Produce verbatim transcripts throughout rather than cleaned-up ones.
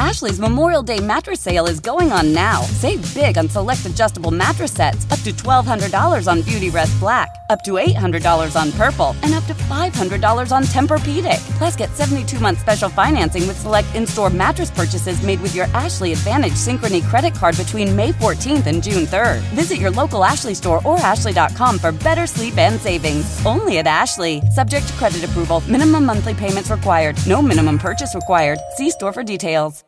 Ashley's Memorial Day mattress sale is going on now. Save big on select adjustable mattress sets, up to twelve hundred dollars on Beautyrest Black, up to eight hundred dollars on Purple, and up to five hundred dollars on Tempur-Pedic. Plus, get seventy-two month special financing with select in-store mattress purchases made with your Ashley Advantage Synchrony credit card between May fourteenth and June third. Visit your local Ashley store or ashley dot com for better sleep and savings. Only at Ashley. Subject to credit approval. Minimum monthly payments required. No minimum purchase required. See store for details.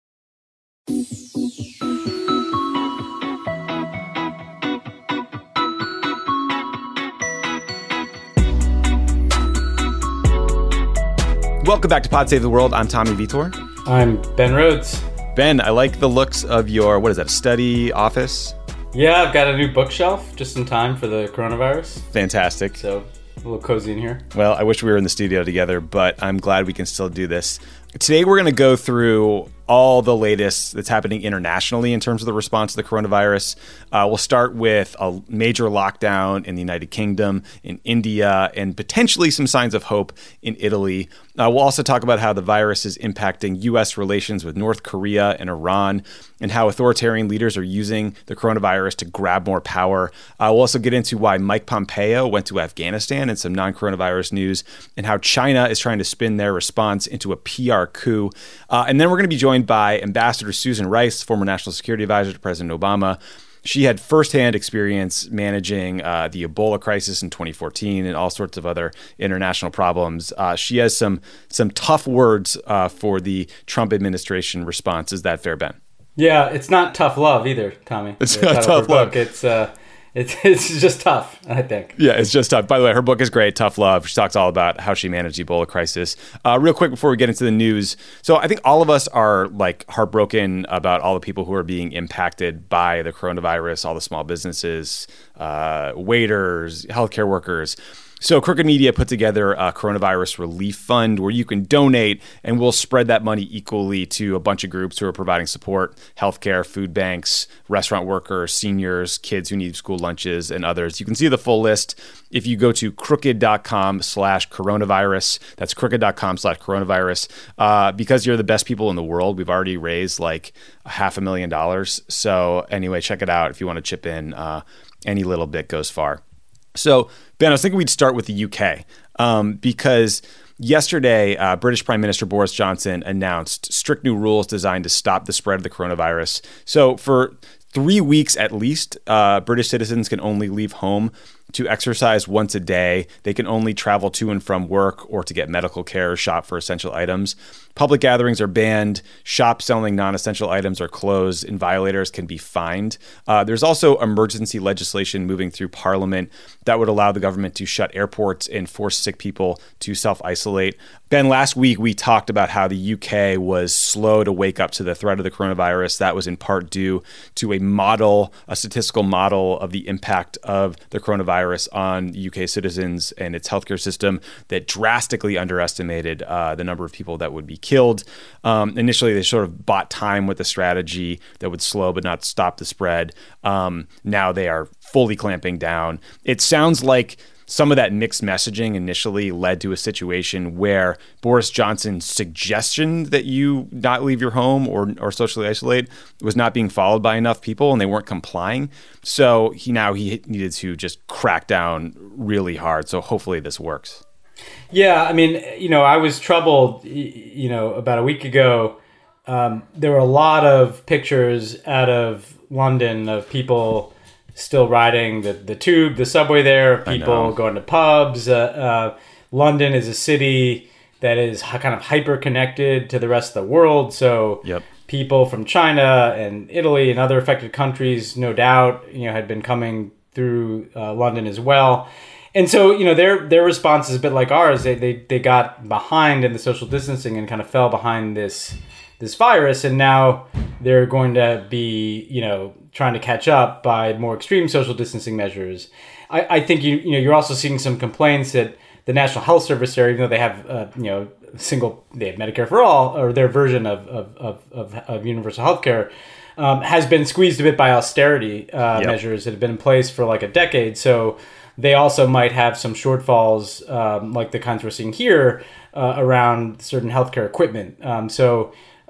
Welcome back to Pod Save the World. I'm Tommy Vitor. I'm Ben Rhodes. Ben, I like the looks of your, what is that, study office? Yeah, I've got a new bookshelf just in time for the coronavirus. Fantastic. So a little cozy in here. Well, I wish we were in the studio together, but I'm glad we can still do this. Today, we're going to go through all the latest that's happening internationally in terms of the response to the coronavirus. Uh, we'll start with a major lockdown in the United Kingdom, in India, and potentially some signs of hope in Italy. Uh, we'll also talk about how the virus is impacting U S relations with North Korea and Iran, and how authoritarian leaders are using the coronavirus to grab more power. Uh, we'll also get into why Mike Pompeo went to Afghanistan and some non-coronavirus news, and how China is trying to spin their response into a P R coup. Uh, and then we're going to be joined by Ambassador Susan Rice, former National Security Advisor to President Obama. She had firsthand experience managing uh, the Ebola crisis in twenty fourteen and all sorts of other international problems. Uh, she has some some tough words uh, for the Trump administration response. Is that fair, Ben? Yeah, it's not tough love either, Tommy. It's not tough love. It's uh, it's it's just tough, I think. Yeah, it's just tough. By the way, her book is great, Tough Love. She talks all about how she managed the Ebola crisis. Uh, real quick before we get into the news, so I think all of us are like heartbroken about all the people who are being impacted by the coronavirus, all the small businesses, uh, waiters, healthcare workers. So Crooked Media put together a coronavirus relief fund where you can donate, and we'll spread that money equally to a bunch of groups who are providing support: healthcare, food banks, restaurant workers, seniors, kids who need school lunches, and others. You can see the full list if you go to crooked.com slash coronavirus. That's crooked.com slash coronavirus. Uh, because you're the best people in the world, we've already raised like a half a million dollars. So anyway, check it out if you want to chip in. Uh, any little bit goes far. So, Ben, I was thinking we'd start with the U K um, because yesterday, uh, British Prime Minister Boris Johnson announced strict new rules designed to stop the spread of the coronavirus. So for three weeks at least, uh, British citizens can only leave home to exercise once a day. They can only travel to and from work or to get medical care or shop for essential items. Public gatherings are banned. Shops selling non-essential items are closed, and violators can be fined. Uh, there's also emergency legislation moving through Parliament that would allow the government to shut airports and force sick people to self-isolate. Ben, last week we talked about how the U K was slow to wake up to the threat of the coronavirus. That was in part due to a model, a statistical model of the impact of the coronavirus on U K citizens and its healthcare system that drastically underestimated uh, the number of people that would be killed. Um, initially, they sort of bought time with a strategy that would slow but not stop the spread. Um, now they are fully clamping down. It sounds like some of that mixed messaging initially led to a situation where Boris Johnson's suggestion that you not leave your home or or socially isolate was not being followed by enough people, and they weren't complying. So he now he needed to just crack down really hard. So hopefully this works. Yeah, I mean, you know, I was troubled, you know, about a week ago. Um, there were a lot of pictures out of London of people still riding the, the tube, the subway there, people going to pubs. Uh, uh, London is a city that is kind of hyper-connected to the rest of the world. So yep. people from China and Italy and other affected countries, no doubt, you know, had been coming through uh, London as well. And so, you know, their their response is a bit like ours. They, they they got behind in the social distancing and kind of fell behind this this virus, and now they're going to be, you know, trying to catch up by more extreme social distancing measures. I, I think you you know you're also seeing some complaints that the National Health Service there, even though they have uh, you know single they have Medicare for all, or their version of of of, of, of universal healthcare, um, has been squeezed a bit by austerity uh, yep. measures that have been in place for like a decade. So they also might have some shortfalls, um, like the kinds we're seeing here, uh, around certain healthcare equipment. Um, so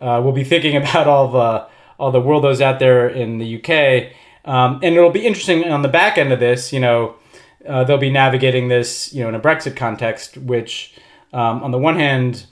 uh, will be thinking about all the all the worldos out there in the U K. Um, and it'll be interesting on the back end of this, you know, uh, they'll be navigating this, you know, in a Brexit context, which um, on the one hand,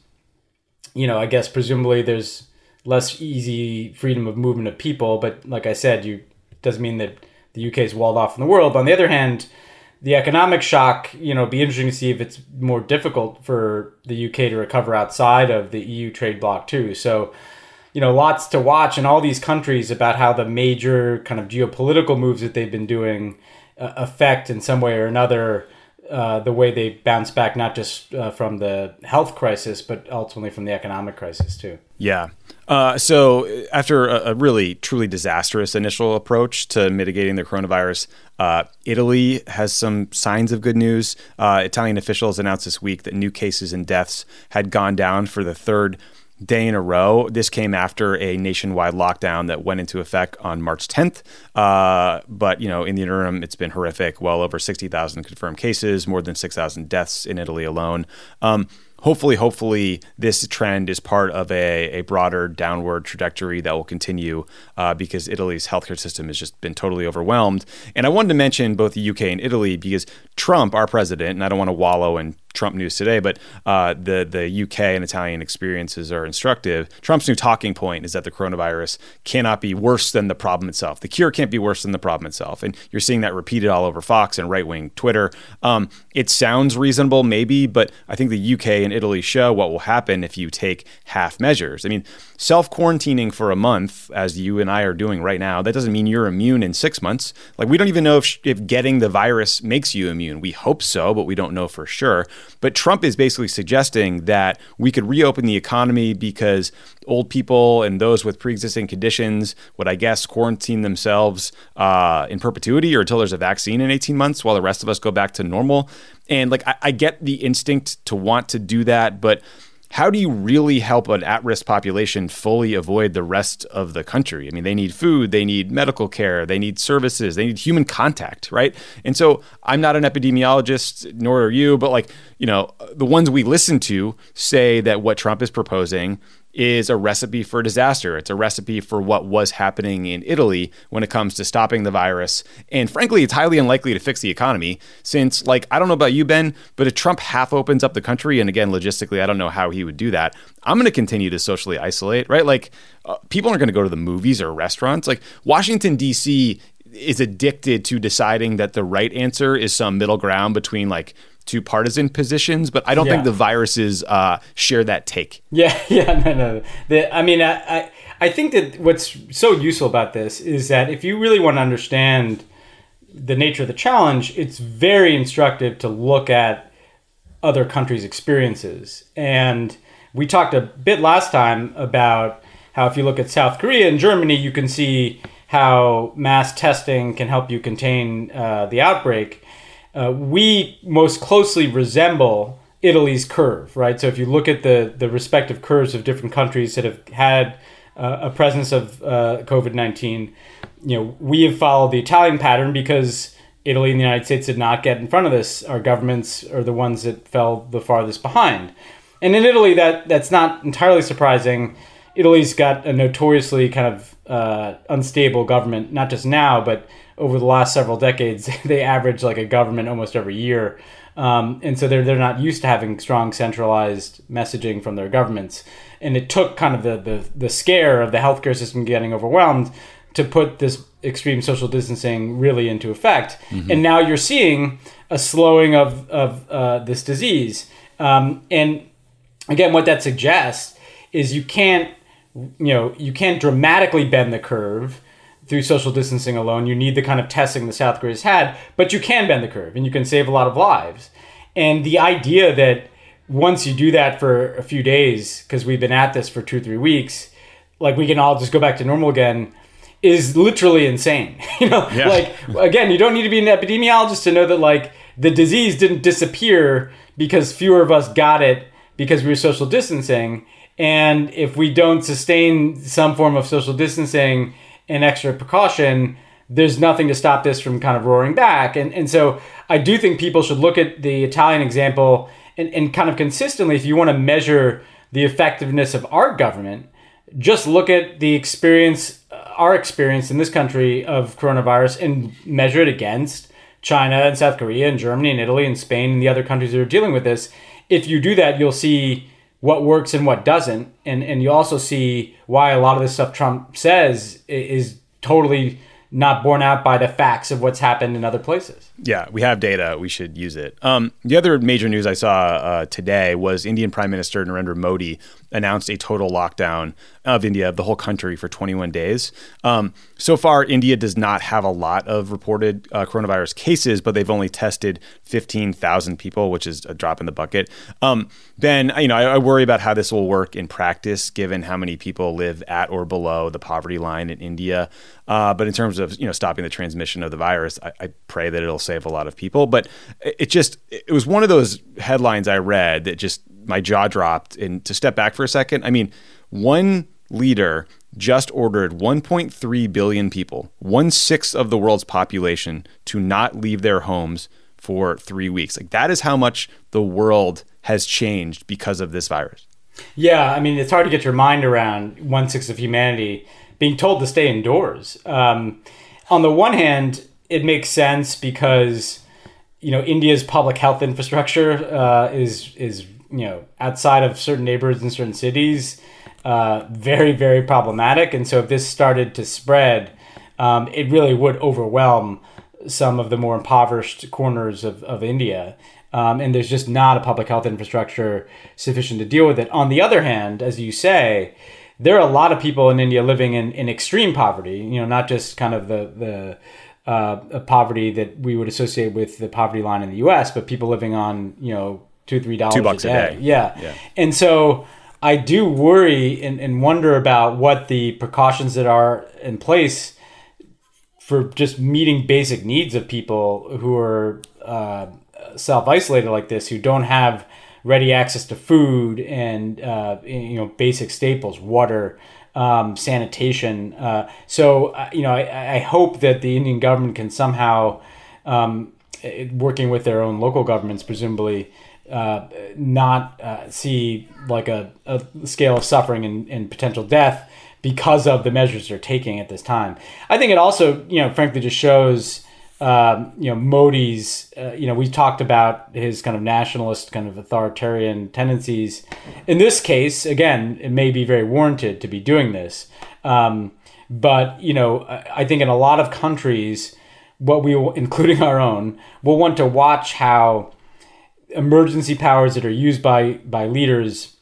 you know, I guess presumably there's less easy freedom of movement of people. But like I said, you doesn't mean that the U K is walled off from the world. But on the other hand, the economic shock, you know, it'd be interesting to see if it's more difficult for the U K to recover outside of the E U trade bloc too. So, you know, lots to watch in all these countries about how the major kind of geopolitical moves that they've been doing uh, affect in some way or another uh, the way they bounce back, not just uh, from the health crisis, but ultimately from the economic crisis too. Yeah. Uh, so after a, a really, truly disastrous initial approach to mitigating the coronavirus, uh, Italy has some signs of good news. Uh, Italian officials announced this week that new cases and deaths had gone down for the third day in a row. This came after a nationwide lockdown that went into effect on March tenth. Uh, but, you know, in the interim, it's been horrific. Well over sixty thousand confirmed cases, more than six thousand deaths in Italy alone. Um, Hopefully, hopefully, this trend is part of a, a broader downward trajectory that will continue uh, because Italy's healthcare system has just been totally overwhelmed. And I wanted to mention both the U K and Italy because Trump, our president, and I don't want to wallow in Trump news today, but uh, the, the U K and Italian experiences are instructive. Trump's new talking point is that the coronavirus cannot be worse than the problem itself. The cure can't be worse than the problem itself. And you're seeing that repeated all over Fox and right-wing Twitter. Um, it sounds reasonable, maybe, but I think the U K and Italy show what will happen if you take half measures. I mean, self-quarantining for a month, as you and I are doing right now, that doesn't mean you're immune in six months. Like, we don't even know if, if getting the virus makes you immune. We hope so, but we don't know for sure. But Trump is basically suggesting that we could reopen the economy because old people and those with pre-existing conditions would, I guess, quarantine themselves uh, in perpetuity or until there's a vaccine in eighteen months while the rest of us go back to normal. And like, I, I get the instinct to want to do that, but how do you really help an at-risk population fully avoid the rest of the country? I mean, they need food, they need medical care, they need services, they need human contact, right? And so I'm not an epidemiologist, nor are you, but like, you know, the ones we listen to say that what Trump is proposing is a recipe for disaster. It's a recipe for what was happening in Italy when it comes to stopping the virus. And frankly, it's highly unlikely to fix the economy since, like, I don't know about you, Ben, but if Trump half opens up the country, and again, logistically, I don't know how he would do that, I'm going to continue to socially isolate, right? Like, uh, people aren't going to go to the movies or restaurants. Like, Washington, D C is addicted to deciding that the right answer is some middle ground between, like, two partisan positions, but I don't yeah. think the viruses uh, share that take. Yeah, yeah, no, no. The, I mean, I, I, I think that what's so useful about this is that if you really want to understand the nature of the challenge, it's very instructive to look at other countries' experiences. And we talked a bit last time about how if you look at South Korea and Germany, you can see how mass testing can help you contain uh, the outbreak. Uh, we most closely resemble Italy's curve, right? So if you look at the, the respective curves of different countries that have had uh, a presence of uh, COVID nineteen, you know, we have followed the Italian pattern because Italy and the United States did not get in front of this. Our governments are the ones that fell the farthest behind. And in Italy, that that's not entirely surprising. Italy's got a notoriously kind of uh, unstable government, not just now, but over the last several decades. They average like a government almost every year. Um, and so they're, they're not used to having strong centralized messaging from their governments. And it took kind of the, the, the scare of the healthcare system getting overwhelmed to put this extreme social distancing really into effect. Mm-hmm. And now you're seeing a slowing of, of uh, this disease. Um, and again, what that suggests is you can't, you know, you can't dramatically bend the curve through social distancing alone. You need the kind of testing the South Korea's had, but you can bend the curve and you can save a lot of lives. And the idea that once you do that for a few days, because we've been at this for two or three weeks, like we can all just go back to normal again, is literally insane. You know, yeah. Like, again, you don't need to be an epidemiologist to know that like the disease didn't disappear because fewer of us got it because we were social distancing. And if we don't sustain some form of social distancing and extra precaution, there's nothing to stop this from kind of roaring back. And and so I do think people should look at the Italian example and, and kind of consistently, if you want to measure the effectiveness of our government, just look at the experience, our experience in this country of coronavirus, and measure it against China and South Korea and Germany and Italy and Spain and the other countries that are dealing with this. If you do that, you'll see what works and what doesn't. And, and you also see why a lot of the stuff Trump says is totally not borne out by the facts of what's happened in other places. Yeah, we have data. We should use it. Um, the other major news I saw uh, today was Indian Prime Minister Narendra Modi announced a total lockdown of India, of the whole country, for twenty-one days. Um, so far, India does not have a lot of reported uh, coronavirus cases, but they've only tested fifteen thousand people, which is a drop in the bucket. Um, Ben, you know, I, I worry about how this will work in practice, given how many people live at or below the poverty line in India. Uh, but in terms of, you know, stopping the transmission of the virus, I, I pray that it'll save a lot of people. But it just, it was one of those headlines I read that just, my jaw dropped. And to step back for a second, I mean, one leader just ordered one point three billion people, one sixth of the world's population, to not leave their homes for three weeks. Like, that is how much the world has changed because of this virus. Yeah, I mean, it's hard to get your mind around one sixth of humanity being told to stay indoors. Um, on the one hand, it makes sense because, you know, India's public health infrastructure uh, is is you know outside of certain neighborhoods in certain cities, uh, very very problematic. And so if this started to spread, um, it really would overwhelm some of the more impoverished corners of of India. Um, and there's just not a public health infrastructure sufficient to deal with it. On the other hand, as you say, there are a lot of people in India living in, in extreme poverty, you know, not just kind of the, the uh, poverty that we would associate with the poverty line in the U S, but people living on, you know, two, three dollars Two bucks a day. A day. Yeah. yeah. And so I do worry and, and wonder about what the precautions that are in place for just meeting basic needs of people who are uh, self-isolated like this, who don't have ready access to food and uh, you know basic staples, water, um, sanitation. Uh, so uh, you know, I, I hope that the Indian government can somehow, um, working with their own local governments, presumably, uh, not uh, see like a, a scale of suffering and, and potential death because of the measures they're taking at this time. I think it also, you know, frankly, just shows. Um, you know, Modi's, uh, you know, we talked about his kind of nationalist, kind of authoritarian tendencies. In this case, again, it may be very warranted to be doing this. Um, but, you know, I think in a lot of countries, what we will, including our own, will want to watch how emergency powers that are used by, by leaders,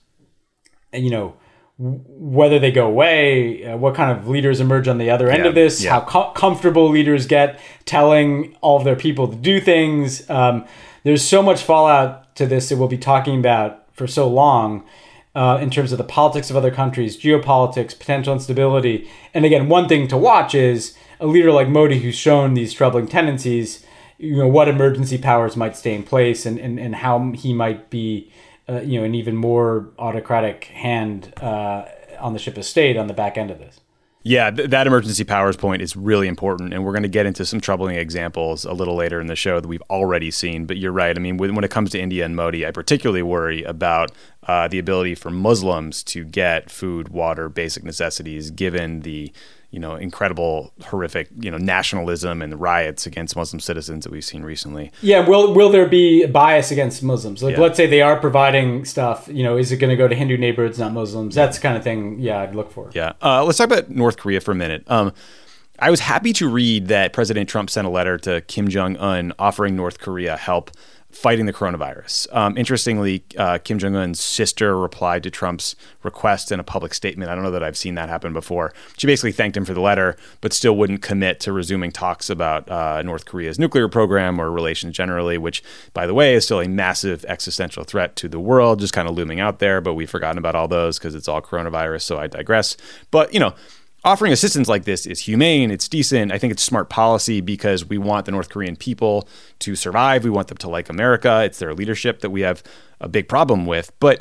you know, whether they go away, uh, what kind of leaders emerge on the other end yeah, of this, yeah. how co- comfortable leaders get telling all of their people to do things. Um, there's so much fallout to this that we'll be talking about for so long uh, in terms of the politics of other countries, geopolitics, potential instability. And again, one thing to watch is a leader like Modi who's shown these troubling tendencies, you know, what emergency powers might stay in place and, and, and how he might be Uh, you know, an even more autocratic hand uh, on the ship of state on the back end of this. Yeah, th- that emergency powers point is really important, and we're going to get into some troubling examples a little later in the show that we've already seen. But you're right. I mean, when, when it comes to India and Modi, I particularly worry about uh, the ability for Muslims to get food, water, basic necessities, given the you know, incredible, horrific, you know, nationalism and riots against Muslim citizens that we've seen recently. Yeah, will will there be bias against Muslims? Like, yeah. let's say they are providing stuff, you know, is it going to go to Hindu neighborhoods, not Muslims? That's the kind of thing, yeah, I'd look for. Yeah. Uh, let's talk about North Korea for a minute. Um, I was happy to read that President Trump sent a letter to Kim Jong-un offering North Korea help fighting the coronavirus. Um, interestingly, uh, Kim Jong-un's sister replied to Trump's request in a public statement. I don't know that I've seen that happen before. She basically thanked him for the letter, but still wouldn't commit to resuming talks about uh, North Korea's nuclear program or relations generally, which, by the way, is still a massive existential threat to the world, just kind of looming out there. But we've forgotten about all those because it's all coronavirus, so I digress. But, you know, offering assistance like this is humane, it's decent. I think it's smart policy because we want the North Korean people to survive. We want them to like America. It's their leadership that we have a big problem with. But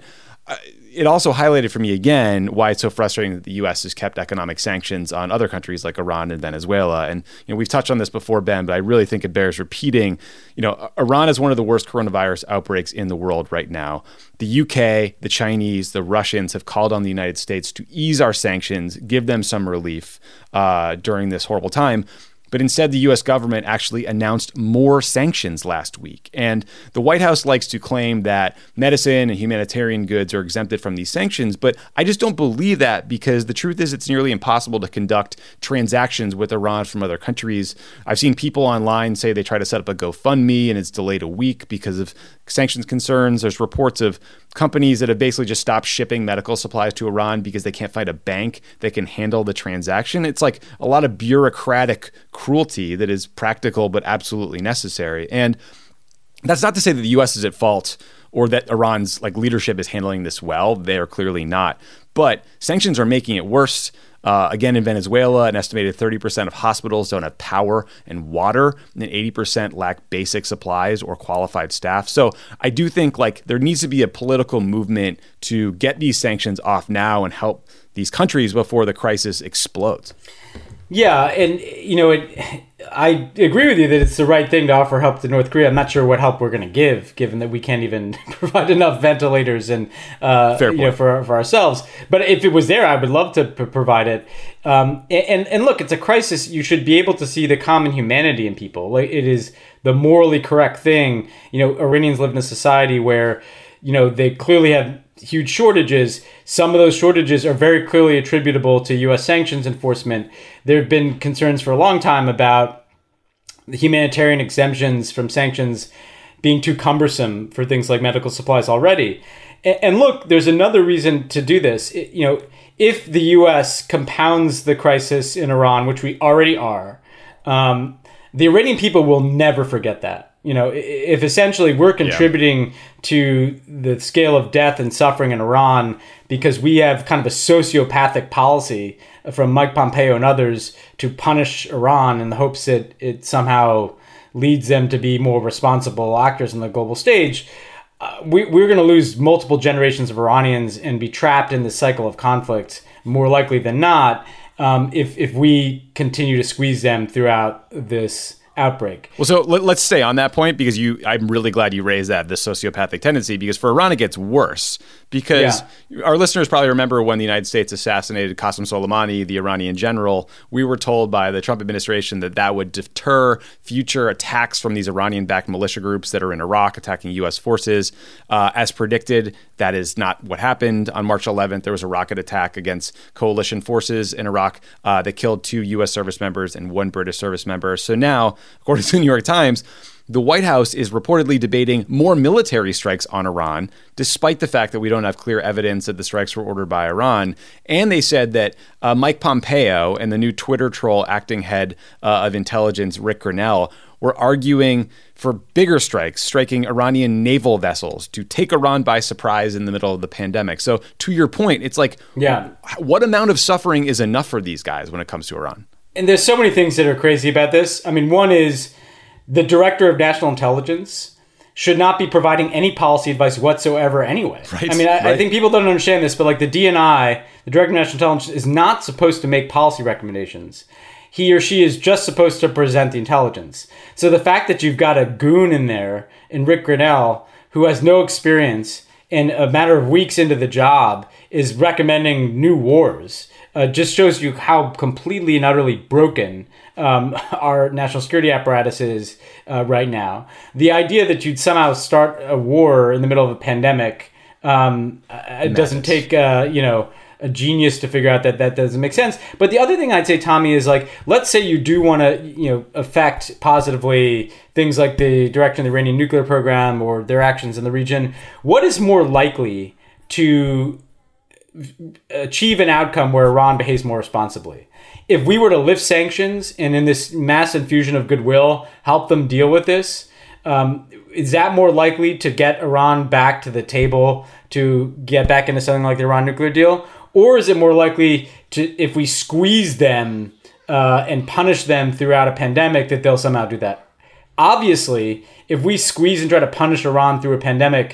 it also highlighted for me again why it's so frustrating that the U S has kept economic sanctions on other countries like Iran and Venezuela. And you know, we've touched on this before, Ben, but I really think it bears repeating. You know, Iran is one of the worst coronavirus outbreaks in the world right now. The U K, the Chinese, the Russians have called on the United States to ease our sanctions, give them some relief uh, during this horrible time. But instead, the U S government actually announced more sanctions last week. And the White House likes to claim that medicine and humanitarian goods are exempted from these sanctions. But I just don't believe that, because the truth is it's nearly impossible to conduct transactions with Iran from other countries. I've seen people online say they try to set up a GoFundMe and it's delayed a week because of sanctions concerns. There's reports of companies that have basically just stopped shipping medical supplies to Iran because they can't find a bank that can handle the transaction. It's like a lot of bureaucratic cruelty that is practical but absolutely necessary. And that's not to say that the U S is at fault or that Iran's like leadership is handling this well. They are clearly not. But sanctions are making it worse. Uh, again, in Venezuela, an estimated thirty percent of hospitals don't have power and water, and eighty percent lack basic supplies or qualified staff. So I do think like there needs to be a political movement to get these sanctions off now and help these countries before the crisis explodes. Yeah, and you know, it, I agree with you that it's the right thing to offer help to North Korea. I'm not sure what help we're going to give, given that we can't even provide enough ventilators and uh, you know for for ourselves. But if it was there, I would love to p- provide it. Um, and and look, it's a crisis. You should be able to see the common humanity in people. Like, it is the morally correct thing. You know, Iranians live in a society where, you know, they clearly have huge shortages. Some of those shortages are very clearly attributable to U S sanctions enforcement. There have been concerns for a long time about the humanitarian exemptions from sanctions being too cumbersome for things like medical supplies already. And, and look, there's another reason to do this. It, you know, if the U S compounds the crisis in Iran, which we already are, um, the Iranian people will never forget that. You know, if essentially we're contributing yeah. to the scale of death and suffering in Iran because we have kind of a sociopathic policy from Mike Pompeo and others to punish Iran in the hopes that it somehow leads them to be more responsible actors on the global stage, uh, we, we're going to lose multiple generations of Iranians and be trapped in this cycle of conflict more likely than not um, if, if we continue to squeeze them throughout this outbreak. Well, so let, let's stay on that point, because you, I'm really glad you raised that, the sociopathic tendency, because for Iran, it gets worse. Because yeah. our listeners probably remember when the United States assassinated Qasem Soleimani, the Iranian general, we were told by the Trump administration that that would deter future attacks from these Iranian-backed militia groups that are in Iraq attacking U S forces. Uh, as predicted, that is not what happened. On March eleventh, there was a rocket attack against coalition forces in Iraq uh, that killed two U S service members and one British service member. So now, according to the New York Times, the White House is reportedly debating more military strikes on Iran, despite the fact that we don't have clear evidence that the strikes were ordered by Iran. And they said that uh, Mike Pompeo and the new Twitter troll acting head uh, of intelligence, Rick Grinnell, were arguing for bigger strikes, striking Iranian naval vessels to take Iran by surprise in the middle of the pandemic. So to your point, it's like, yeah. what amount of suffering is enough for these guys when it comes to Iran? And there's so many things that are crazy about this. I mean, one is the director of national intelligence should not be providing any policy advice whatsoever anyway. Right, I mean, I, right. I think people don't understand this, but like the D N I, the director of national intelligence, is not supposed to make policy recommendations. He or she is just supposed to present the intelligence. So the fact that you've got a goon in there, in Rick Grinnell, who has no experience and a matter of weeks into the job is recommending new wars, uh, just shows you how completely and utterly broken um, our national security apparatus is uh, right now. The idea that you'd somehow start a war in the middle of a pandemic, um, it doesn't take, uh, you know, a genius to figure out that that doesn't make sense. But the other thing I'd say, Tommy, is like, let's say you do want to, you know, affect positively things like the direction of the Iranian nuclear program or their actions in the region. What is more likely to achieve an outcome where Iran behaves more responsibly? If we were to lift sanctions and in this mass infusion of goodwill, help them deal with this, um, is that more likely to get Iran back to the table to get back into something like the Iran nuclear deal? Or is it more likely to, if we squeeze them uh, and punish them throughout a pandemic, that they'll somehow do that? Obviously, if we squeeze and try to punish Iran through a pandemic,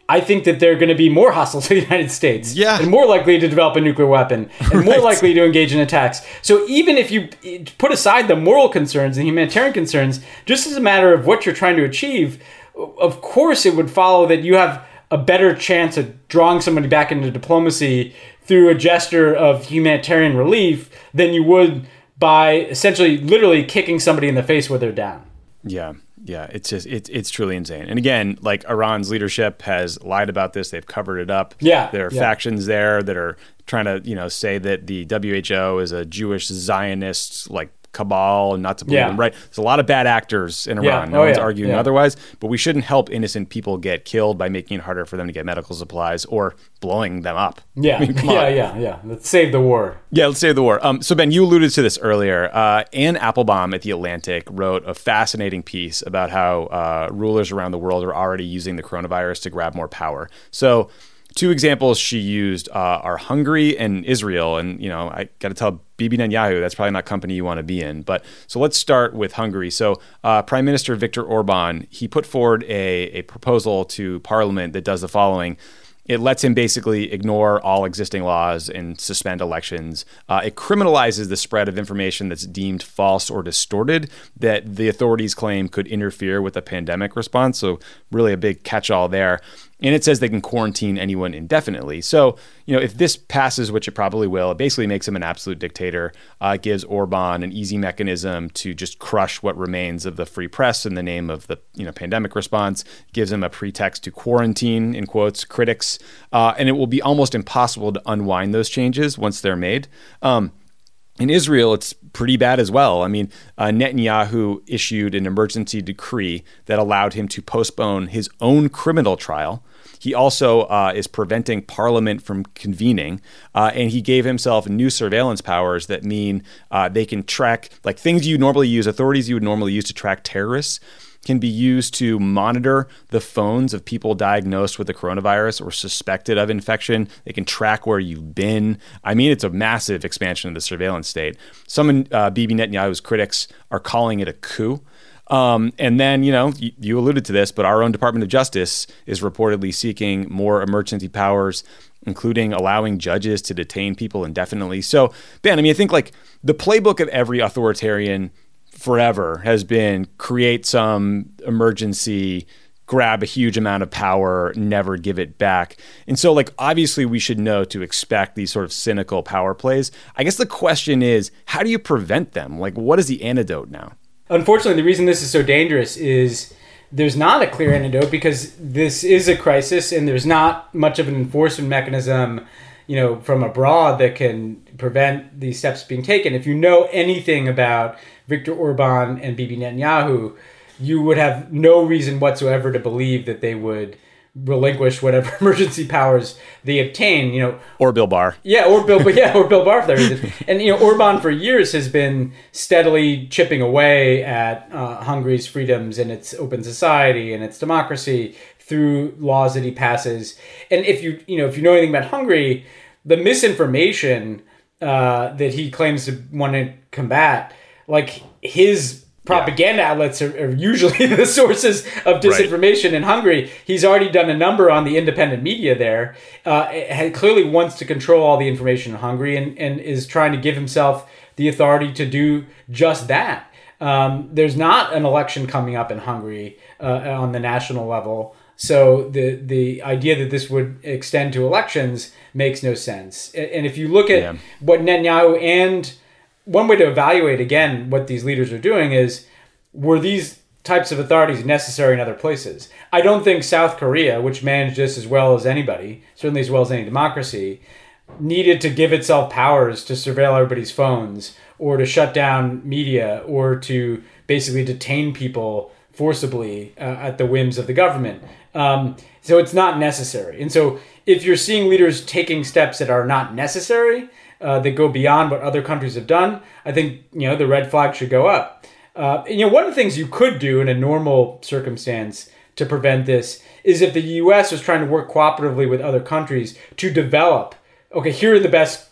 I think that they're going to be more hostile to the United States, yeah. and more likely to develop a nuclear weapon, and right. more likely to engage in attacks. So even if you put aside the moral concerns and humanitarian concerns, just as a matter of what you're trying to achieve, of course it would follow that you have a better chance of drawing somebody back into diplomacy through a gesture of humanitarian relief than you would by essentially literally kicking somebody in the face where they're down. Yeah. Yeah, it's just it's it's truly insane. And again, like Iran's leadership has lied about this. They've covered it up. Yeah, there are yeah. factions there that are trying to, you know, say that the W H O is a Jewish Zionist like cabal and not to believe yeah. them. Right? There's a lot of bad actors in Iran. Yeah. No oh, one's yeah. arguing yeah. otherwise. But we shouldn't help innocent people get killed by making it harder for them to get medical supplies or blowing them up. Yeah, I mean, come yeah, on. yeah, yeah. Let's save the war. Yeah, let's save the war. Um, so, Ben, you alluded to this earlier. Uh, Anne Applebaum at The Atlantic wrote a fascinating piece about how uh, rulers around the world are already using the coronavirus to grab more power. So, two examples she used uh, are Hungary and Israel. And, you know, I got to tell Bibi Netanyahu, that's probably not company you want to be in. But so let's start with Hungary. So uh, Prime Minister Viktor Orban, he put forward a, a proposal to Parliament that does the following. It lets him basically ignore all existing laws and suspend elections. Uh, it criminalizes the spread of information that's deemed false or distorted that the authorities claim could interfere with a pandemic response. So really a big catch-all there. And it says they can quarantine anyone indefinitely. So, you know, if this passes, which it probably will, it basically makes him an absolute dictator. Uh, it gives Orban an easy mechanism to just crush what remains of the free press in the name of the, you know, pandemic response. Gives him a pretext to quarantine, in quotes, critics. Uh, and it will be almost impossible to unwind those changes once they're made. Um, In Israel, it's pretty bad as well. I mean, uh, Netanyahu issued an emergency decree that allowed him to postpone his own criminal trial. He also uh, is preventing parliament from convening, uh, and he gave himself new surveillance powers that mean uh, they can track, like things you normally use, authorities you would normally use to track terrorists, can be used to monitor the phones of people diagnosed with the coronavirus or suspected of infection. They can track where you've been. I mean, it's a massive expansion of the surveillance state. Some uh, Bibi Netanyahu's critics are calling it a coup. Um, and then, you know, you, you alluded to this, but our own Department of Justice is reportedly seeking more emergency powers, including allowing judges to detain people indefinitely. So, Ben, I mean, I think like the playbook of every authoritarian forever has been create some emergency, grab a huge amount of power, never give it back. And so, like, obviously we should know to expect these sort of cynical power plays. I guess the question is, how do you prevent them? Like, what is the antidote now? Unfortunately, the reason this is so dangerous is there's not a clear antidote because this is a crisis and there's not much of an enforcement mechanism, you know, from abroad that can prevent these steps being taken. If you know anything about Viktor Orban and Bibi Netanyahu, you would have no reason whatsoever to believe that they would relinquish whatever emergency powers they obtain, you know. Or Bill Barr. Yeah, or Bill, but yeah, or Bill Barr for that reason. And, you know, Orban for years has been steadily chipping away at uh, Hungary's freedoms and its open society and its democracy through laws that he passes. And if you, you know, if you know anything about Hungary, the misinformation uh, that he claims to want to combat, like his propaganda yeah. outlets are, are usually the sources of disinformation right. in Hungary. He's already done a number on the independent media there. Uh, and clearly wants to control all the information in Hungary and, and is trying to give himself the authority to do just that. Um, there's not an election coming up in Hungary uh, on the national level. So the the idea that this would extend to elections makes no sense. And if you look at yeah. what Netanyahu and one way to evaluate, again, what these leaders are doing is, were these types of authorities necessary in other places? I don't think South Korea, which managed this as well as anybody, certainly as well as any democracy, needed to give itself powers to surveil everybody's phones or to shut down media or to basically detain people forcibly uh, at the whims of the government. Um, so it's not necessary. And so if you're seeing leaders taking steps that are not necessary, Uh, that go beyond what other countries have done, I think, you know, the red flag should go up. Uh, and, you know, one of the things you could do in a normal circumstance to prevent this is if the U S was trying to work cooperatively with other countries to develop, okay, here are the best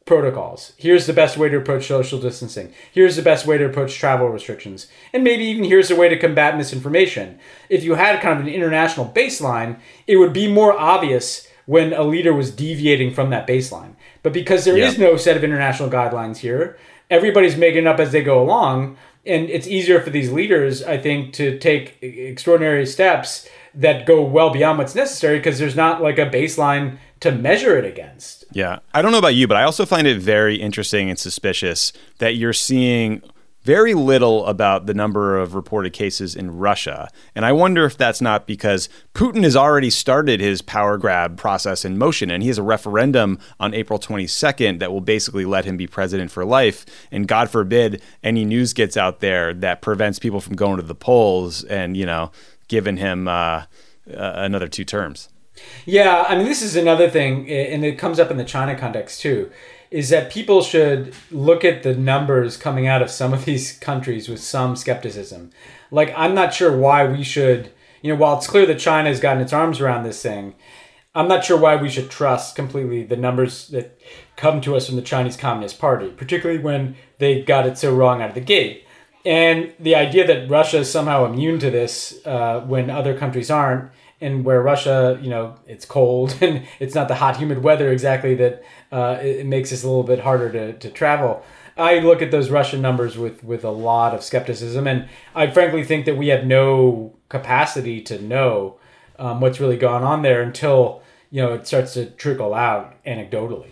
protocols. Here's the best way to approach social distancing. Here's the best way to approach travel restrictions. And maybe even here's a way to combat misinformation. If you had kind of an international baseline, it would be more obvious when a leader was deviating from that baseline. But because there yeah. is no set of international guidelines here, everybody's making it up as they go along. And it's easier for these leaders, I think, to take extraordinary steps that go well beyond what's necessary because there's not like a baseline to measure it against. Yeah. I don't know about you, but I also find it very interesting and suspicious that you're seeing very little about the number of reported cases in Russia. And I wonder if that's not because Putin has already started his power grab process in motion, and he has a referendum on April twenty-second that will basically let him be president for life. And God forbid any news gets out there that prevents people from going to the polls and, you know, giving him uh, uh, another two terms. Yeah, I mean, this is another thing, and it comes up in the China context too, is that people should look at the numbers coming out of some of these countries with some skepticism. Like, I'm not sure why we should, you know, while it's clear that China has gotten its arms around this thing, I'm not sure why we should trust completely the numbers that come to us from the Chinese Communist Party, particularly when they got it so wrong out of the gate. And the idea that Russia is somehow immune to this uh, when other countries aren't, and where Russia, you know, it's cold and it's not the hot, humid weather exactly that uh, it makes this a little bit harder to, to travel. I look at those Russian numbers with, with a lot of skepticism, and I frankly think that we have no capacity to know um, what's really going on there until, you know, it starts to trickle out anecdotally.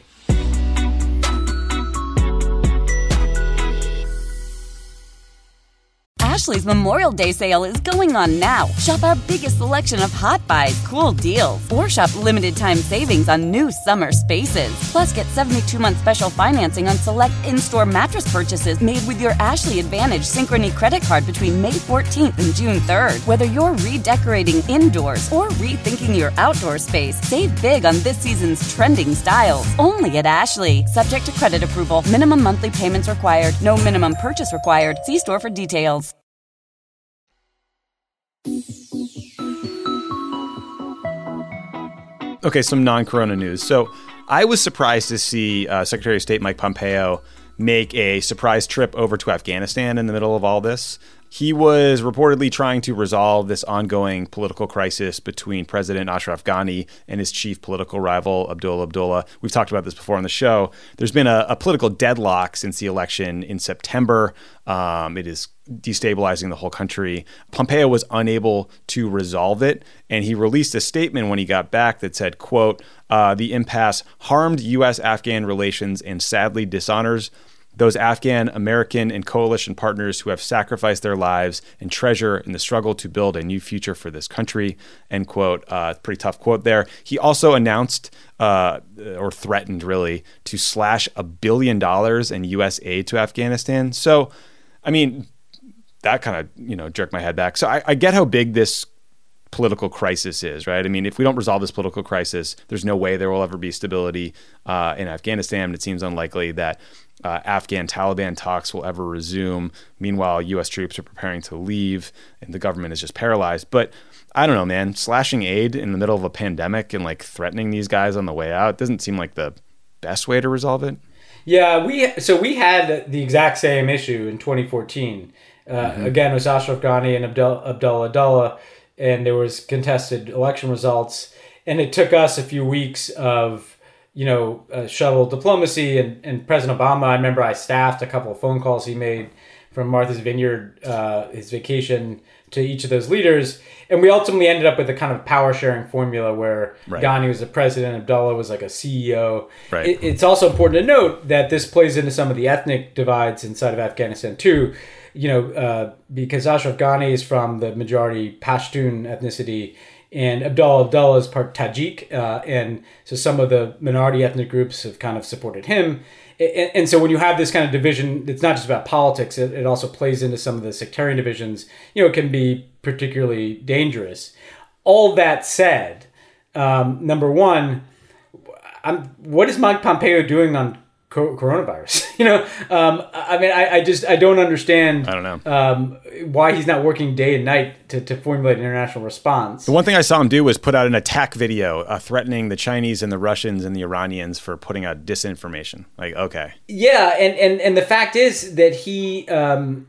Ashley's Memorial Day sale is going on now. Shop our biggest selection of hot buys, cool deals, or shop limited time savings on new summer spaces. Plus, get seventy-two month special financing on select in-store mattress purchases made with your Ashley Advantage Synchrony credit card between May fourteenth and June third. Whether you're redecorating indoors or rethinking your outdoor space, save big on this season's trending styles. Only at Ashley. Subject to credit approval. Minimum monthly payments required. No minimum purchase required. See store for details. Okay, some non-corona news. So I was surprised to see uh, Secretary of State Mike Pompeo make a surprise trip over to Afghanistan in the middle of all this. He was reportedly trying to resolve this ongoing political crisis between President Ashraf Ghani and his chief political rival, Abdullah Abdullah. We've talked about this before on the show. There's been a, a political deadlock since the election in September. Um, it is destabilizing the whole country. Pompeo was unable to resolve it, and he released a statement when he got back that said, quote, uh, the impasse harmed U S Afghan relations and sadly dishonors those Afghan, American, and coalition partners who have sacrificed their lives and treasure in the struggle to build a new future for this country, end quote. Uh, pretty tough quote there. He also announced, uh, or threatened really, to slash a billion dollars in U S aid to Afghanistan. So, I mean, that kind of, you know, jerked my head back. So I, I get how big this political crisis is, right? I mean, if we don't resolve this political crisis, there's no way there will ever be stability uh, in Afghanistan. It seems unlikely that uh, Afghan Taliban talks will ever resume. Meanwhile, U S troops are preparing to leave and the government is just paralyzed. But I don't know, man, slashing aid in the middle of a pandemic and like threatening these guys on the way out doesn't seem like the best way to resolve it. Yeah, we so we had the exact same issue in twenty fourteen. Uh, mm-hmm. Again, it was Ashraf Ghani and Abdul- Abdullah Abdullah, and there was contested election results. And it took us a few weeks of, you know, uh, shuttle diplomacy. And, and President Obama, I remember I staffed a couple of phone calls he made from Martha's Vineyard, uh, his vacation, to each of those leaders. And we ultimately ended up with a kind of power sharing formula where right. Ghani was the president, Abdullah was like a C E O. Right. It, it's also important to note that this plays into some of the ethnic divides inside of Afghanistan too. You know, uh, because Ashraf Ghani is from the majority Pashtun ethnicity, and Abdullah Abdullah is part Tajik, uh, and so some of the minority ethnic groups have kind of supported him. And, and so when you have this kind of division, it's not just about politics, it, it also plays into some of the sectarian divisions, you know, it can be particularly dangerous. All that said, um, number one, I'm, what is Mike Pompeo doing on co- coronavirus. you know, um, I mean, I, I just I don't understand. I don't know um, why he's not working day and night to, to formulate an international response. The one thing I saw him do was put out an attack video uh, threatening the Chinese and the Russians and the Iranians for putting out disinformation. Like, okay, yeah, and and and the fact is that he. Um,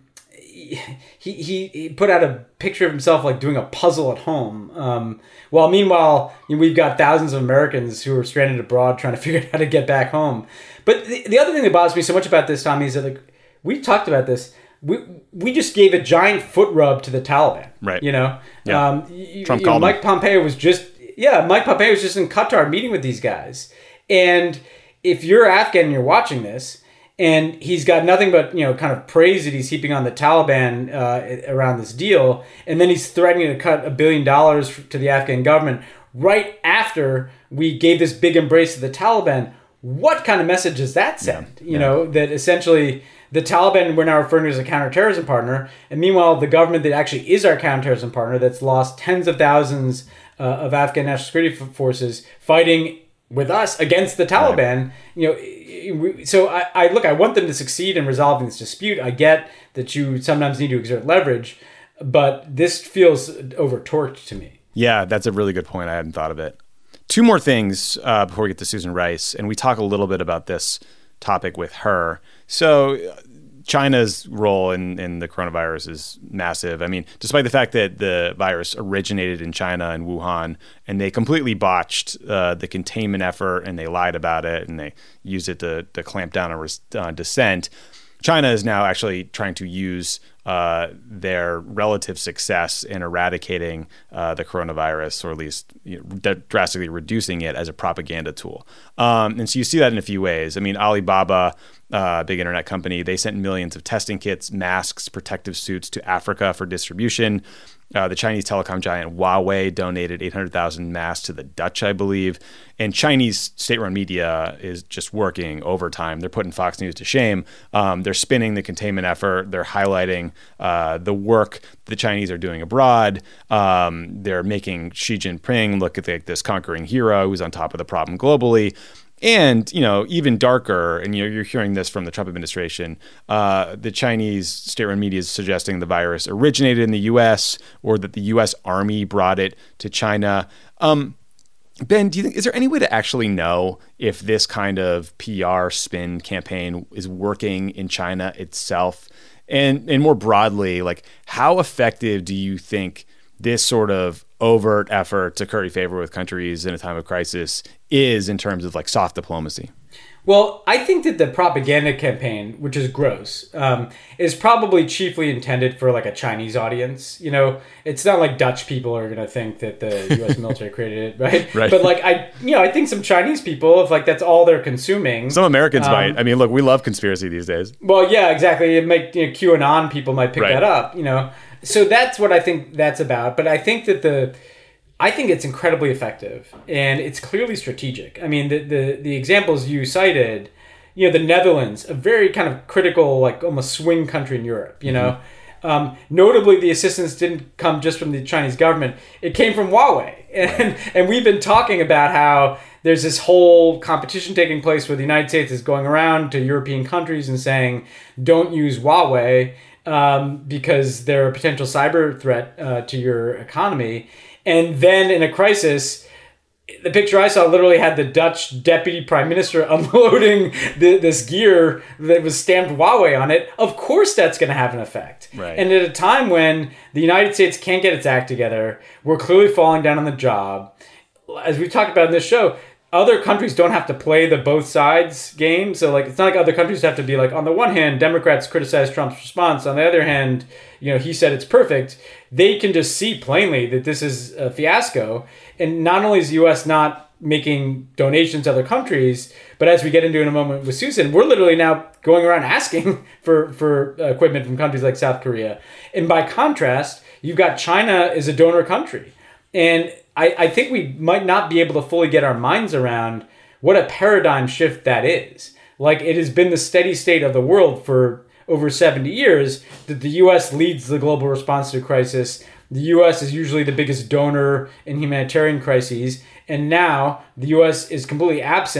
He, he he put out a picture of himself like doing a puzzle at home. Um, while meanwhile, you know, we've got thousands of Americans who are stranded abroad trying to figure out how to get back home. But the, the other thing that bothers me so much about this, Tommy, is that like we talked about this. We we just gave a giant foot rub to the Taliban. Right. You know. Yeah. Um, you, Trump you know, called Mike him. Pompeo was just yeah. Mike Pompeo was just in Qatar meeting with these guys. And if you're Afghan and you're watching this, and he's got nothing but, you know, kind of praise that he's heaping on the Taliban uh, around this deal. And then he's threatening to cut a billion dollars to the Afghan government right after we gave this big embrace to the Taliban. What kind of message does that send? Yeah. You Yeah. know, that essentially the Taliban we're now referring to as a counterterrorism partner. And meanwhile, the government that actually is our counterterrorism partner that's lost tens of thousands uh, of Afghan national security forces fighting with us against the Taliban, right. you know, so I, I look, I want them to succeed in resolving this dispute. I get that you sometimes need to exert leverage, but this feels over torqued to me. Yeah, that's a really good point. I hadn't thought of it. Two more things uh, before we get to Susan Rice, and we talk a little bit about this topic with her. So China's role in, in the coronavirus is massive. I mean, despite the fact that the virus originated in China and Wuhan, and they completely botched uh, the containment effort, and they lied about it, and they used it to, to clamp down on uh, dissent, China is now actually trying to use uh, their relative success in eradicating uh, the coronavirus, or at least you know, d- drastically reducing it, as a propaganda tool. Um, and so you see that in a few ways. I mean, Alibaba, uh, big internet company, they sent millions of testing kits, masks, protective suits to Africa for distribution. Uh, the Chinese telecom giant Huawei donated eight hundred thousand masks to the Dutch, I believe. And Chinese state-run media is just working overtime. They're putting Fox News to shame. Um, they're spinning the containment effort. They're highlighting uh, the work the Chinese are doing abroad. Um, they're making Xi Jinping look at like this conquering hero who's on top of the problem globally. And, you know, even darker, and you know, you're hearing this from the Trump administration, uh, the Chinese state-run media is suggesting the virus originated in the U S, or that the U S Army brought it to China. Um, Ben, do you think, is there any way to actually know if this kind of P R spin campaign is working in China itself? And, and more broadly, like, how effective do you think this sort of overt effort to curry favor with countries in a time of crisis is in terms of like soft diplomacy? Well, I think that the propaganda campaign, which is gross, um, is probably chiefly intended for like a Chinese audience. You know, it's not like Dutch people are going to think that the U S military created it, right? Right. But like I, you know, I think some Chinese people, if like that's all they're consuming, some Americans um, might. I mean, look, we love conspiracy these days. Well, yeah, exactly. It might, you know, QAnon people might pick Right. that up. You know, so that's what I think that's about. But I think that the I think it's incredibly effective, and it's clearly strategic. I mean, the, the, the examples you cited, you know, the Netherlands, a very kind of critical, like almost swing country in Europe, you know. Mm-hmm. Um, notably, the assistance didn't come just from the Chinese government. It came from Huawei. And, right. and we've been talking about how there's this whole competition taking place where the United States is going around to European countries and saying, don't use Huawei um, because they're a potential cyber threat uh, to your economy. And then in a crisis, the picture I saw literally had the Dutch deputy prime minister unloading the, this gear that was stamped Huawei on it. Of course that's going to have an effect. Right. And at a time when the United States can't get its act together, we're clearly falling down on the job. As we've talked about in this show, other countries don't have to play the both sides game. So like, it's not like other countries have to be like, on the one hand, Democrats criticize Trump's response. On the other hand, you know, he said it's perfect. They can just see plainly that this is a fiasco. And not only is the U S not making donations to other countries, but as we get into in a moment with Susan, we're literally now going around asking for, for equipment from countries like South Korea. And by contrast, you've got China as a donor country. And I, I think we might not be able to fully get our minds around what a paradigm shift that is. Like, it has been the steady state of the world for over seventy years that the U S leads the global response to a crisis. The U S is usually the biggest donor in humanitarian crises. And now the U S is completely absent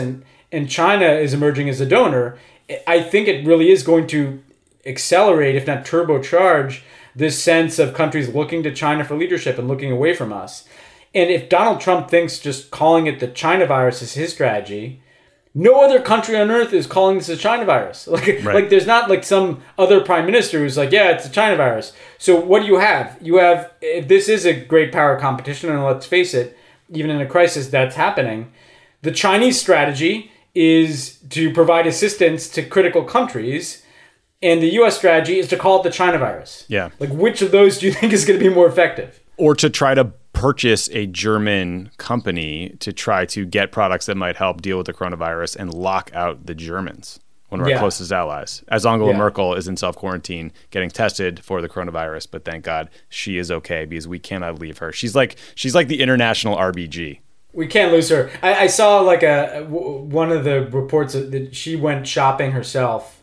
and China is emerging as a donor, I think it really is going to accelerate, if not turbocharge, this sense of countries looking to China for leadership and looking away from us. And if Donald Trump thinks just calling it the China virus is his strategy, no other country on earth is calling this a China virus. Like, right. like there's not like some other prime minister who's like, yeah, it's a China virus. So what do you have? You have, if this is a great power competition, and let's face it, even in a crisis that's happening, the Chinese strategy is to provide assistance to critical countries, and the U S strategy is to call it the China virus. Yeah. Like, which of those do you think is going to be more effective? Or to try to purchase a German company to try to get products that might help deal with the coronavirus and lock out the Germans, one of our yeah. closest allies. As Angela yeah. Merkel is in self-quarantine getting tested for the coronavirus, but thank God she is okay because we cannot leave her. She's like she's like the international R B G. We can't lose her. I, I saw like a one of the reports that she went shopping herself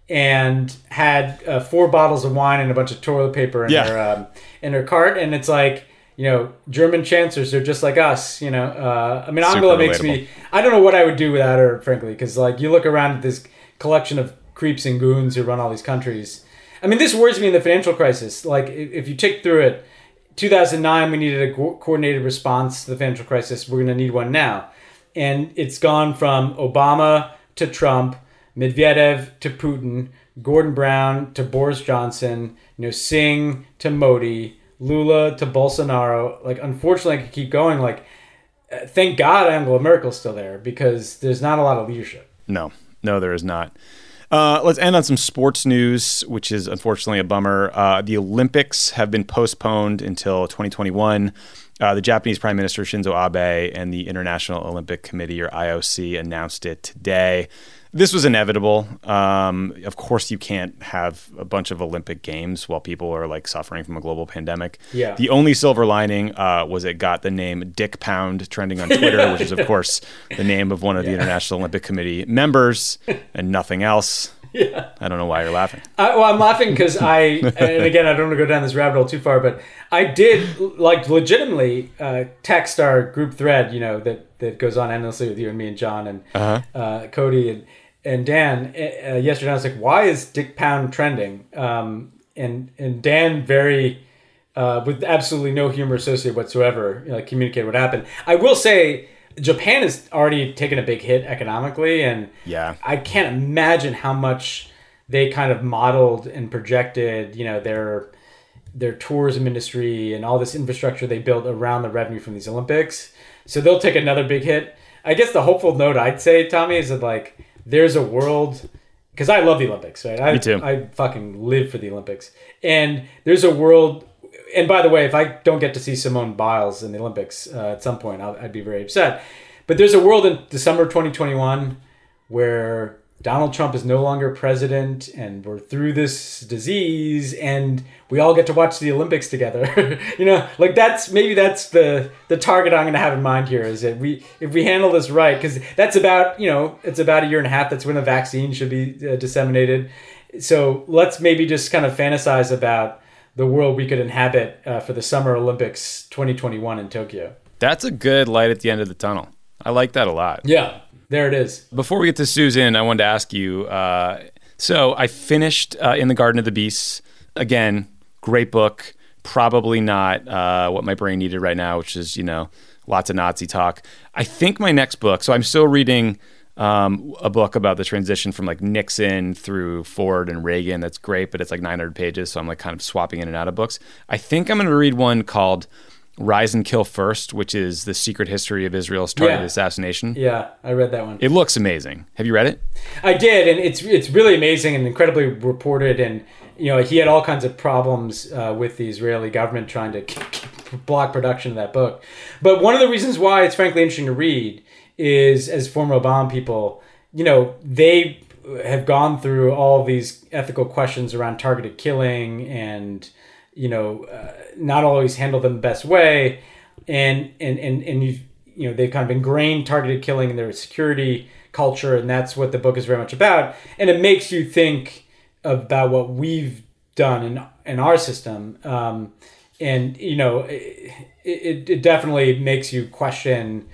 and had uh, four bottles of wine and a bunch of toilet paper in yeah. her um, in her cart, and it's like, you know, German chancellors are just like us, you know. Uh, I mean, Angela makes relatable. me... I don't know what I would do without her, frankly, because, like, you look around at this collection of creeps and goons who run all these countries. I mean, this worries me in the financial crisis. Like, if you tick through it, two thousand nine, we needed a co- coordinated response to the financial crisis. We're going to need one now. And it's gone from Obama to Trump, Medvedev to Putin, Gordon Brown to Boris Johnson, you know, Singh to Modi, Lula to Bolsonaro. Like, unfortunately, I could keep going. Like, uh, thank God Angela Merkel's still there, because there's not a lot of leadership. No, no, there is not. Uh, let's end on some sports news, which is unfortunately a bummer. Uh, the Olympics have been postponed until twenty twenty-one. Uh, the Japanese Prime Minister Shinzo Abe and the International Olympic Committee, or I O C, announced it today. This was inevitable. Um, of course, you can't have a bunch of Olympic Games while people are like suffering from a global pandemic. Yeah. The only silver lining uh, was it got the name Dick Pound trending on Twitter, yeah, which is, of course, the name of one of yeah. the International Olympic Committee members and nothing else. Yeah. I don't know why you're laughing. I, well, I'm laughing because I, and again, I don't want to go down this rabbit hole too far, but I did, like, legitimately uh, text our group thread, you know, that, that goes on endlessly with you and me and John and uh-huh. uh, Cody and and Dan uh, yesterday. I was like, why is Dick Pound trending? Um, and and Dan, very, uh, with absolutely no humor associated whatsoever, you know, communicated what happened. I will say, Japan has already taken a big hit economically, and yeah. I can't imagine how much they kind of modeled and projected, you know, their their tourism industry and all this infrastructure they built around the revenue from these Olympics. So they'll take another big hit. I guess the hopeful note I'd say, Tommy, is that, like, there's a world, because I love the Olympics, right? I, Me too. I fucking live for the Olympics. And there's a world, and by the way, if I don't get to see Simone Biles in the Olympics uh, at some point, I'll, I'd be very upset. But there's a world in December twenty twenty-one where Donald Trump is no longer president, and we're through this disease, and we all get to watch the Olympics together. You know, like, that's, maybe that's the the target I'm going to have in mind here, is that we, if we handle this right, because that's about, you know, it's about a year and a half. That's when a vaccine should be uh, disseminated. So let's maybe just kind of fantasize about the world we could inhabit uh, for the Summer Olympics twenty twenty-one in Tokyo. That's a good light at the end of the tunnel. I like that a lot. Yeah. There it is. Before we get to Susan, I wanted to ask you, uh, so I finished uh, In the Garden of the Beasts. Again, great book. Probably not uh, what my brain needed right now, which is, you know, lots of Nazi talk. I think my next book, so I'm still reading um, a book about the transition from, like, Nixon through Ford and Reagan. That's great, but it's like nine hundred pages, so I'm like kind of swapping in and out of books. I think I'm going to read one called Rise and Kill First, which is the secret history of Israel's targeted yeah. assassination. Yeah, I read that one. It looks amazing. Have you read it? I did, and it's it's really amazing and incredibly reported. And, you know, he had all kinds of problems uh, with the Israeli government trying to block production of that book. But one of the reasons why it's frankly interesting to read is, as former Obama people, you know, they have gone through all these ethical questions around targeted killing and, you know, uh, not always handle them the best way. And, and, and, and you've, you know, they've kind of ingrained targeted killing in their security culture. And that's what the book is very much about. And it makes you think about what we've done in, in our system. Um, and, you know, it, it, it definitely makes you question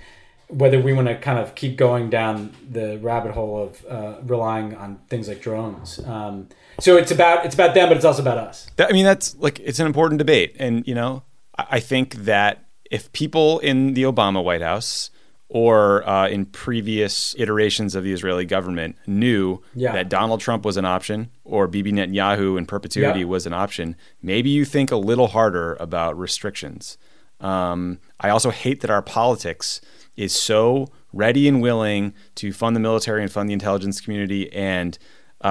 whether we want to kind of keep going down the rabbit hole of uh, relying on things like drones. Um, so it's about it's about them, but it's also about us. That, I mean, that's like, it's an important debate. And, you know, I, I think that if people in the Obama White House or uh, in previous iterations of the Israeli government knew yeah. that Donald Trump was an option or Bibi Netanyahu in perpetuity yeah. was an option, maybe you think a little harder about restrictions. Um, I also hate that our politics is so ready and willing to fund the military and fund the intelligence community and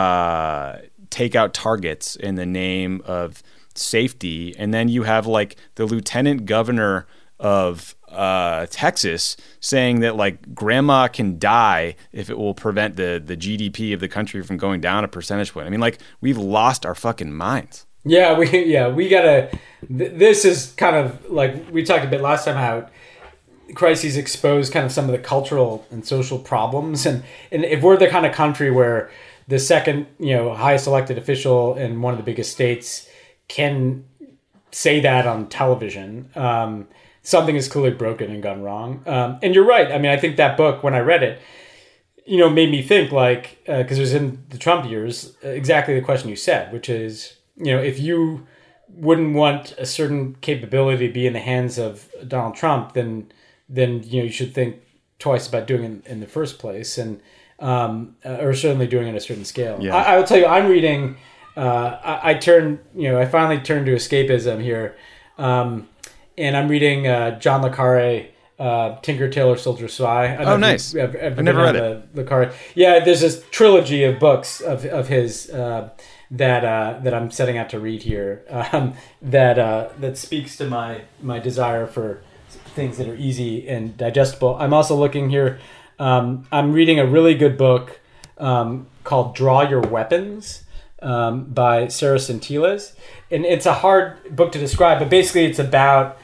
uh, take out targets in the name of safety. And then you have like the lieutenant governor of uh, Texas saying that like grandma can die if it will prevent the the G D P of the country from going down a percentage point. I mean, like, we've lost our fucking minds. Yeah, we yeah we gotta. Th- this is kind of like we talked a bit last time how crises expose kind of some of the cultural and social problems, and and if we're the kind of country where the second you know highest elected official in one of the biggest states can say that on television. Um, Something is clearly broken and gone wrong. Um, and you're right. I mean, I think that book, when I read it, you know, made me think like, because uh, it was in the Trump years, uh, exactly the question you said, which is, you know, if you wouldn't want a certain capability to be in the hands of Donald Trump, then, then you know, you should think twice about doing it in the first place, and um, uh, or certainly doing it at a certain scale. Yeah. I, I will tell you, I'm reading, uh, I, I turned, you know, I finally turned to escapism here. Um, And I'm reading uh, John Le Carre, uh, Tinker, Tailor, Soldier, Spy. Oh, nice. I've, I've I've never read the, it. Le Carre. Yeah, there's this trilogy of books of of his uh, that uh, that I'm setting out to read here. Um, that uh, that speaks to my my desire for things that are easy and digestible. I'm also looking here. Um, I'm reading a really good book um, called Draw Your Weapons. Um, by Sarah Santiles. And it's a hard book to describe, but basically it's about,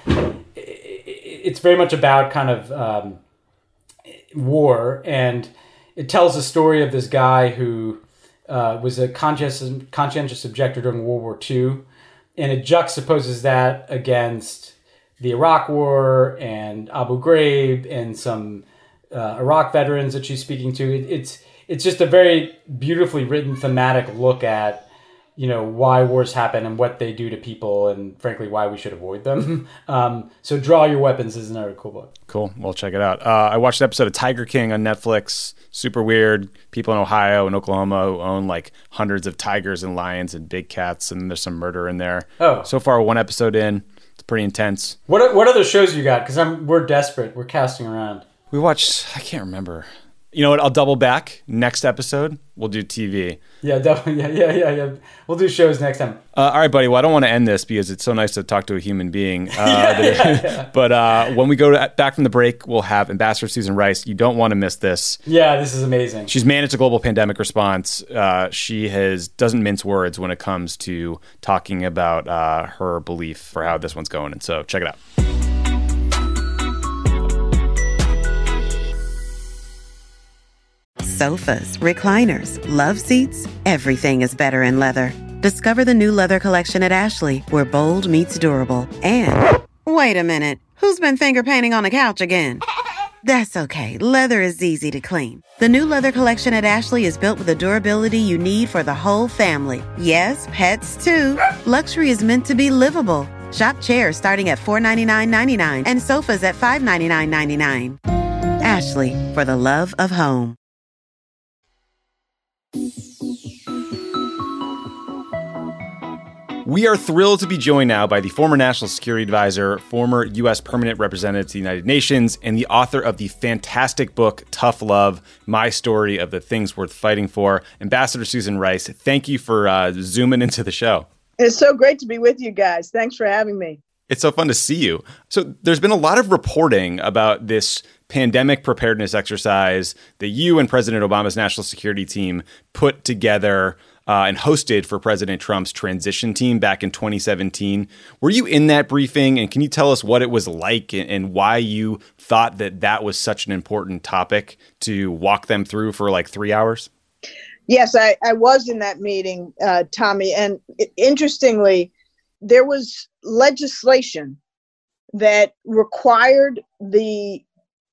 it's very much about kind of um, war. And it tells the story of this guy who uh, was a conscientious, conscientious objector during World War Two. And it juxtaposes that against the Iraq War and Abu Ghraib and some uh, Iraq veterans that she's speaking to. It, it's It's just a very beautifully written thematic look at, you know, why wars happen and what they do to people and, frankly, why we should avoid them. um, so Draw Your Weapons is another cool book. Cool. We'll check it out. Uh, I watched an episode of Tiger King on Netflix. Super weird. People in Ohio and Oklahoma who own, like, hundreds of tigers and lions and big cats, and there's some murder in there. Oh. So far, one episode in. It's pretty intense. What What other shows you got? Because I'm we're desperate. We're casting around. We watched, I can't remember. You know what? I'll double back. Next episode, we'll do T V. Yeah, definitely. Yeah, yeah, yeah, yeah. We'll do shows next time. Uh, all right, buddy. Well, I don't want to end this because it's so nice to talk to a human being. Uh, yeah, yeah, yeah. But uh, when we go to, back from the break, we'll have Ambassador Susan Rice. You don't want to miss this. Yeah, this is amazing. She's managed a global pandemic response. Uh, she has doesn't mince words when it comes to talking about uh, her belief for how this one's going. And so check it out. Sofas, recliners, love seats, everything is better in leather. Discover the new leather collection at Ashley, where bold meets durable. And, wait a minute, who's been finger painting on the couch again? That's okay, leather is easy to clean. The new leather collection at Ashley is built with the durability you need for the whole family. Yes, pets too. Luxury is meant to be livable. Shop chairs starting at four hundred ninety-nine dollars and ninety-nine cents and sofas at five hundred ninety-nine dollars and ninety-nine cents. Ashley, for the love of home. We are thrilled to be joined now by the former National Security Advisor, former U S Permanent Representative to the United Nations, and the author of the fantastic book, Tough Love, My Story of the Things Worth Fighting For, Ambassador Susan Rice. Thank you for uh, zooming into the show. It's so great to be with you guys. Thanks for having me. It's so fun to see you. So there's been a lot of reporting about this pandemic preparedness exercise that you and President Obama's national security team put together uh, and hosted for President Trump's transition team back in twenty seventeen. Were you in that briefing? And can you tell us what it was like and, and why you thought that that was such an important topic to walk them through for like three hours? Yes, I, I was in that meeting, uh, Tommy. And it, interestingly, there was legislation that required the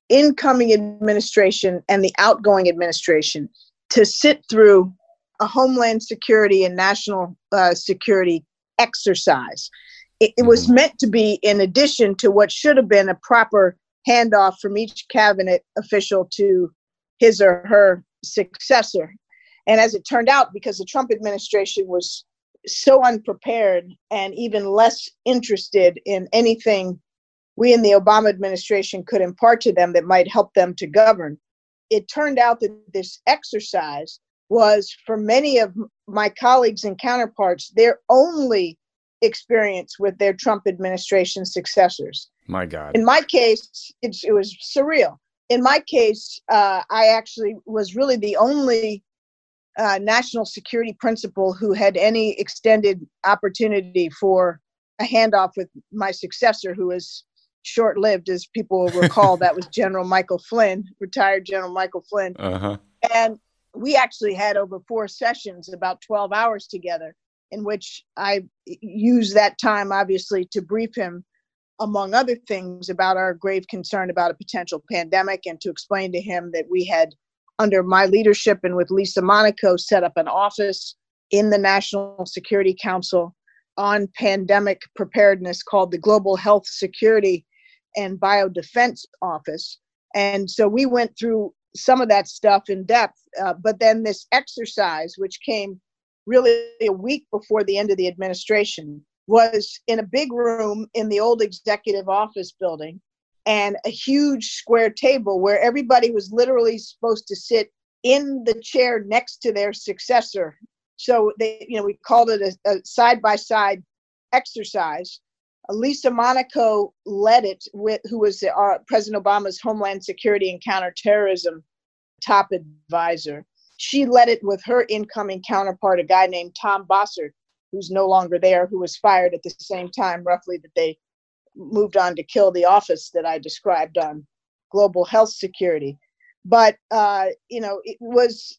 incoming administration and the outgoing administration to sit through a Homeland Security and national uh, security exercise. It, it was meant to be in addition to what should have been a proper handoff from each cabinet official to his or her successor. And as it turned out, because the Trump administration was so unprepared and even less interested in anything we in the Obama administration could impart to them that might help them to govern, it turned out that this exercise was, for many of my colleagues and counterparts, their only experience with their Trump administration successors. My God. In my case, it's, it was surreal. In my case, uh, I actually was really the only uh, national security principal who had any extended opportunity for a handoff with my successor, who was short-lived, as people will recall. That was General Michael Flynn, retired General Michael Flynn. Uh-huh. And we actually had over four sessions, about twelve hours together, in which I used that time, obviously, to brief him, among other things, about our grave concern about a potential pandemic, and to explain to him that we had, under my leadership and with Lisa Monaco, set up an office in the National Security Council on pandemic preparedness called the Global Health Security and Biodefense Office. And so we went through some of that stuff in depth, uh, but then this exercise, which came really a week before the end of the administration, was in a big room in the old executive office building, and a huge square table where everybody was literally supposed to sit in the chair next to their successor. So they, you know, we called it a, a side-by-side exercise. Lisa Monaco led it, with who was uh, President Obama's Homeland Security and Counterterrorism top advisor. She led it with her incoming counterpart, a guy named Tom Bossert, who's no longer there, who was fired at the same time, roughly, that they moved on to kill the office that I described on global health security. But, uh, you know, it was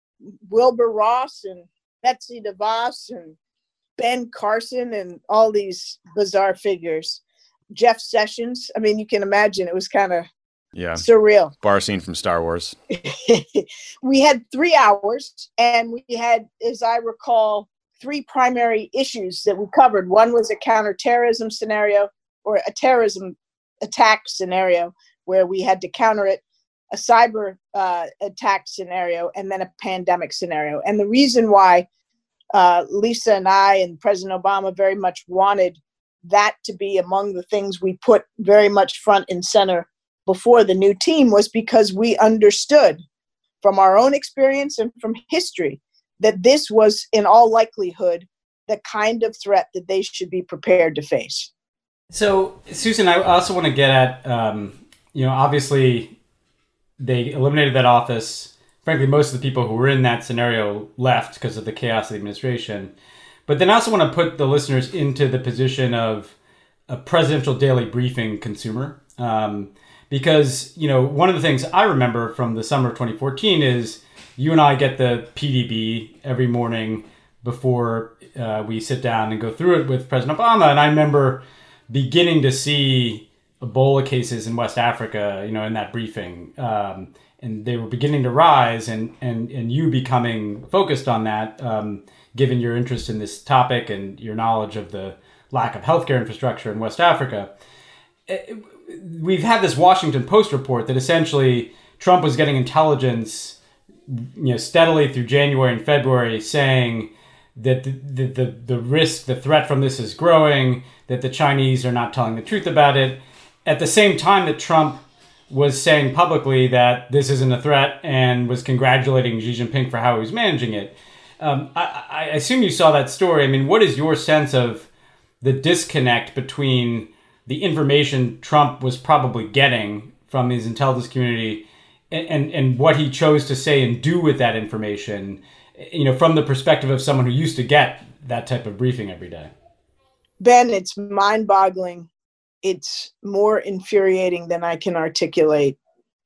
Wilbur Ross and Betsy DeVos and Ben Carson and all these bizarre figures. Jeff Sessions. I mean, you can imagine it was kind of yeah surreal. Bar scene from Star Wars. We had three hours, and we had, as I recall, three primary issues that we covered. One was a counterterrorism scenario, or a terrorism attack scenario, where we had to counter it, a cyber uh, attack scenario, and then a pandemic scenario. And the reason why uh, Lisa and I and President Obama very much wanted that to be among the things we put very much front and center before the new team was because we understood from our own experience and from history that this was, in all likelihood, the kind of threat that they should be prepared to face. So, Susan, I also want to get at, um, you know, obviously they eliminated that office. Frankly, most of the people who were in that scenario left because of the chaos of the administration. But then I also want to put the listeners into the position of a presidential daily briefing consumer. Um, because, you know, one of the things I remember from the summer of twenty fourteen is you and I get the P D B every morning before uh, we sit down and go through it with President Obama. And I remember beginning to see Ebola cases in West Africa, you know, in that briefing. Um, and they were beginning to rise, and, and, and you becoming focused on that, um, given your interest in this topic and your knowledge of the lack of healthcare infrastructure in West Africa. It, we've had this Washington Post report that essentially Trump was getting intelligence, you know, steadily through January and February, saying that the, the, the, the risk, the threat from this is growing, that the Chinese are not telling the truth about it. At the same time that Trump was saying publicly that this isn't a threat and was congratulating Xi Jinping for how he was managing it. Um, I, I assume you saw that story. I mean, what is your sense of the disconnect between the information Trump was probably getting from his intelligence community and, and, and what he chose to say and do with that information, you know, from the perspective of someone who used to get that type of briefing every day? Ben, it's mind-boggling. It's more infuriating than I can articulate.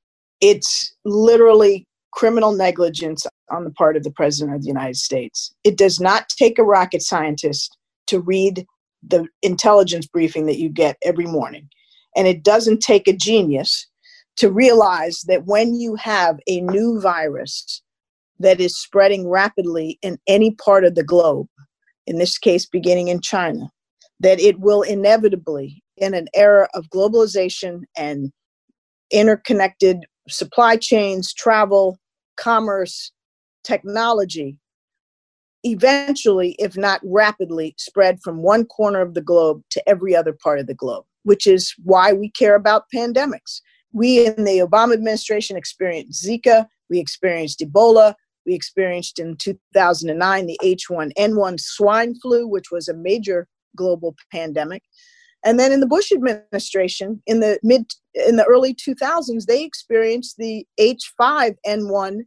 It's literally criminal negligence on the part of the President of the United States. It does not take a rocket scientist to read the intelligence briefing that you get every morning. And it doesn't take a genius to realize that when you have a new virus that is spreading rapidly in any part of the globe, in this case beginning in China, that it will inevitably, in an era of globalization and interconnected supply chains, travel, commerce, technology, eventually, if not rapidly, spread from one corner of the globe to every other part of the globe, which is why we care about pandemics. We in the Obama administration experienced Zika, we experienced Ebola, we experienced in two thousand nine the H one N one swine flu, which was a major global pandemic. And then in the Bush administration, in the mid, in the early two thousands, they experienced the H five N one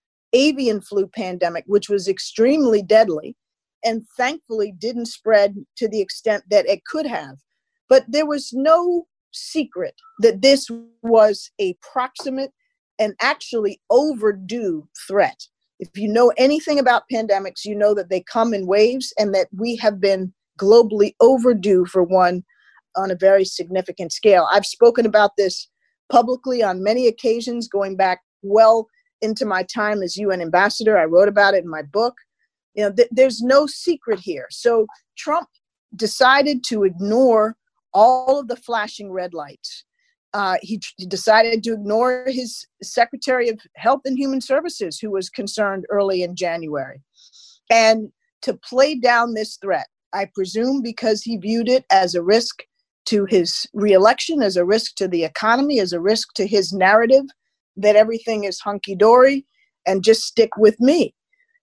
avian flu pandemic, which was extremely deadly and thankfully didn't spread to the extent that it could have. But there was no secret that this was a proximate and actually overdue threat. If you know anything about pandemics, you know that they come in waves and that we have been globally overdue for one on a very significant scale. I've spoken about this publicly on many occasions, going back well into my time as U N ambassador. I wrote about it in my book. You know, th- there's no secret here. So Trump decided to ignore all of the flashing red lights. Uh, he, he decided to ignore his Secretary of Health and Human Services, who was concerned early in January, and to play down this threat, I presume because he viewed it as a risk to his reelection, as a risk to the economy, as a risk to his narrative that everything is hunky-dory and just stick with me.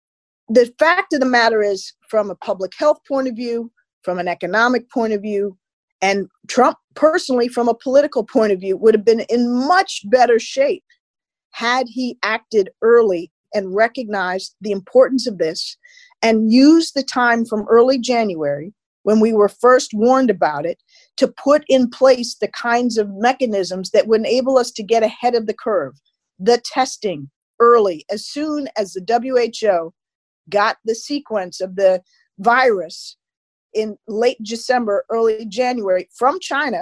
The fact of the matter is, from a public health point of view, from an economic point of view, and Trump personally from a political point of view would have been in much better shape had he acted early and recognized the importance of this and used the time from early January, when we were first warned about it, to put in place the kinds of mechanisms that would enable us to get ahead of the curve. The testing early, as soon as the W H O got the sequence of the virus in late December, early January from China,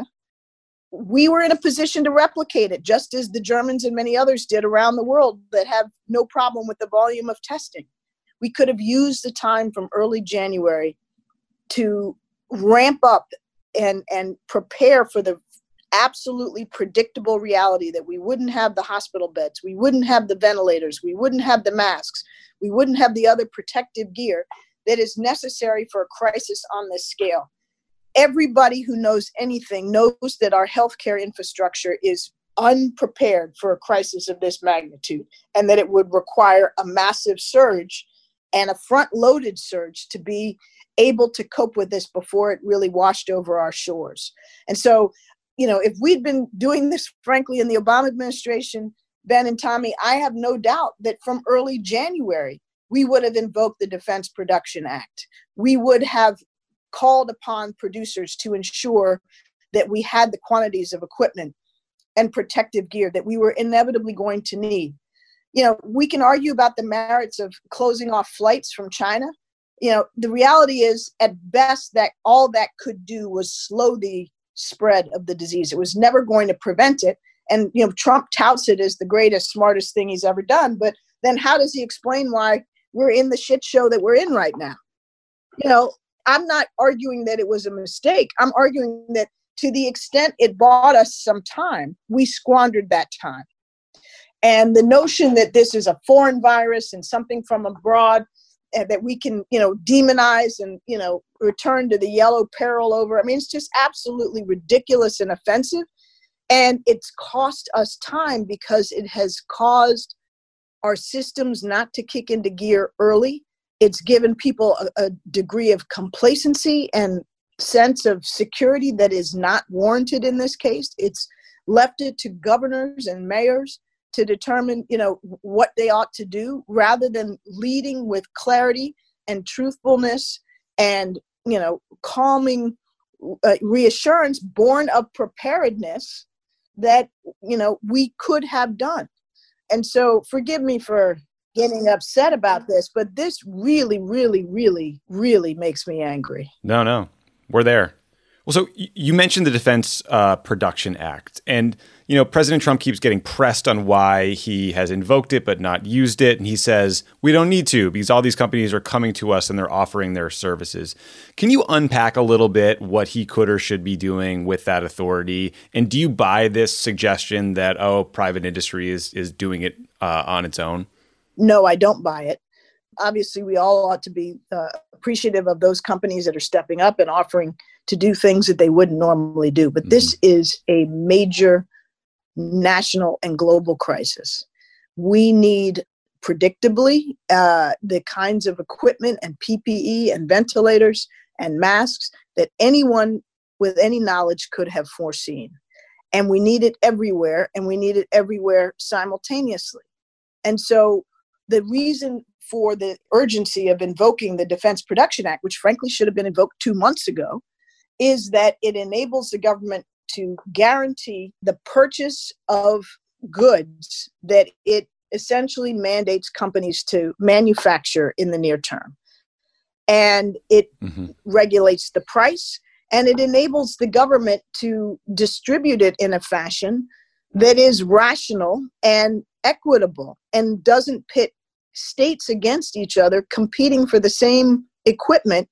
we were in a position to replicate it, just as the Germans and many others did around the world that have no problem with the volume of testing. We could have used the time from early January to ramp up and, and prepare for the absolutely predictable reality that we wouldn't have the hospital beds, we wouldn't have the ventilators, we wouldn't have the masks, we wouldn't have the other protective gear that is necessary for a crisis on this scale. Everybody who knows anything knows that our healthcare infrastructure is unprepared for a crisis of this magnitude, and that it would require a massive surge and a front-loaded surge to be able to cope with this before it really washed over our shores. And so, you know, if we'd been doing this, frankly, in the Obama administration, Ben and Tommy, I have no doubt that from early January, we would have invoked the Defense Production Act. We would have called upon producers to ensure that we had the quantities of equipment and protective gear that we were inevitably going to need. You know, we can argue about the merits of closing off flights from China. You know, the reality is, at best, that all that could do was slow the spread of the disease. It was never going to prevent it. And, you know, Trump touts it as the greatest, smartest thing he's ever done. But then how does he explain why we're in the shit show that we're in right now? You know, I'm not arguing that it was a mistake. I'm arguing that to the extent it bought us some time, we squandered that time. And the notion that this is a foreign virus and something from abroad, and that we can, you know, demonize and, you know, return to the yellow peril over. I mean, it's just absolutely ridiculous and offensive. And it's cost us time because it has caused our systems not to kick into gear early. It's given people a, a degree of complacency and sense of security that is not warranted in this case. It's left it to governors and mayors to determine, you know, what they ought to do, rather than leading with clarity and truthfulness and, you know, calming uh, reassurance born of preparedness that, you know, we could have done. And so forgive me for getting upset about this, but this really, really, really, really makes me angry. No, no, we're there. Well, so y- you mentioned the Defense uh, Production Act, and you know President Trump keeps getting pressed on why he has invoked it but not used it, and he says we don't need to because all these companies are coming to us and they're offering their services. Can you unpack a little bit what he could or should be doing with that authority? And do you buy this suggestion that oh, private industry is is doing it uh, on its own? No, I don't buy it. Obviously, we all ought to be uh, appreciative of those companies that are stepping up and offering to do things that they wouldn't normally do. But mm-hmm. this is a major national and global crisis. We need, predictably, uh, the kinds of equipment and P P E and ventilators and masks that anyone with any knowledge could have foreseen. And we need it everywhere, and we need it everywhere simultaneously. And so the reason for the urgency of invoking the Defense Production Act, which frankly should have been invoked two months ago, is that it enables the government to guarantee the purchase of goods that it essentially mandates companies to manufacture in the near term. And it mm-hmm. regulates the price, and it enables the government to distribute it in a fashion that is rational and equitable and doesn't pit states against each other competing for the same equipment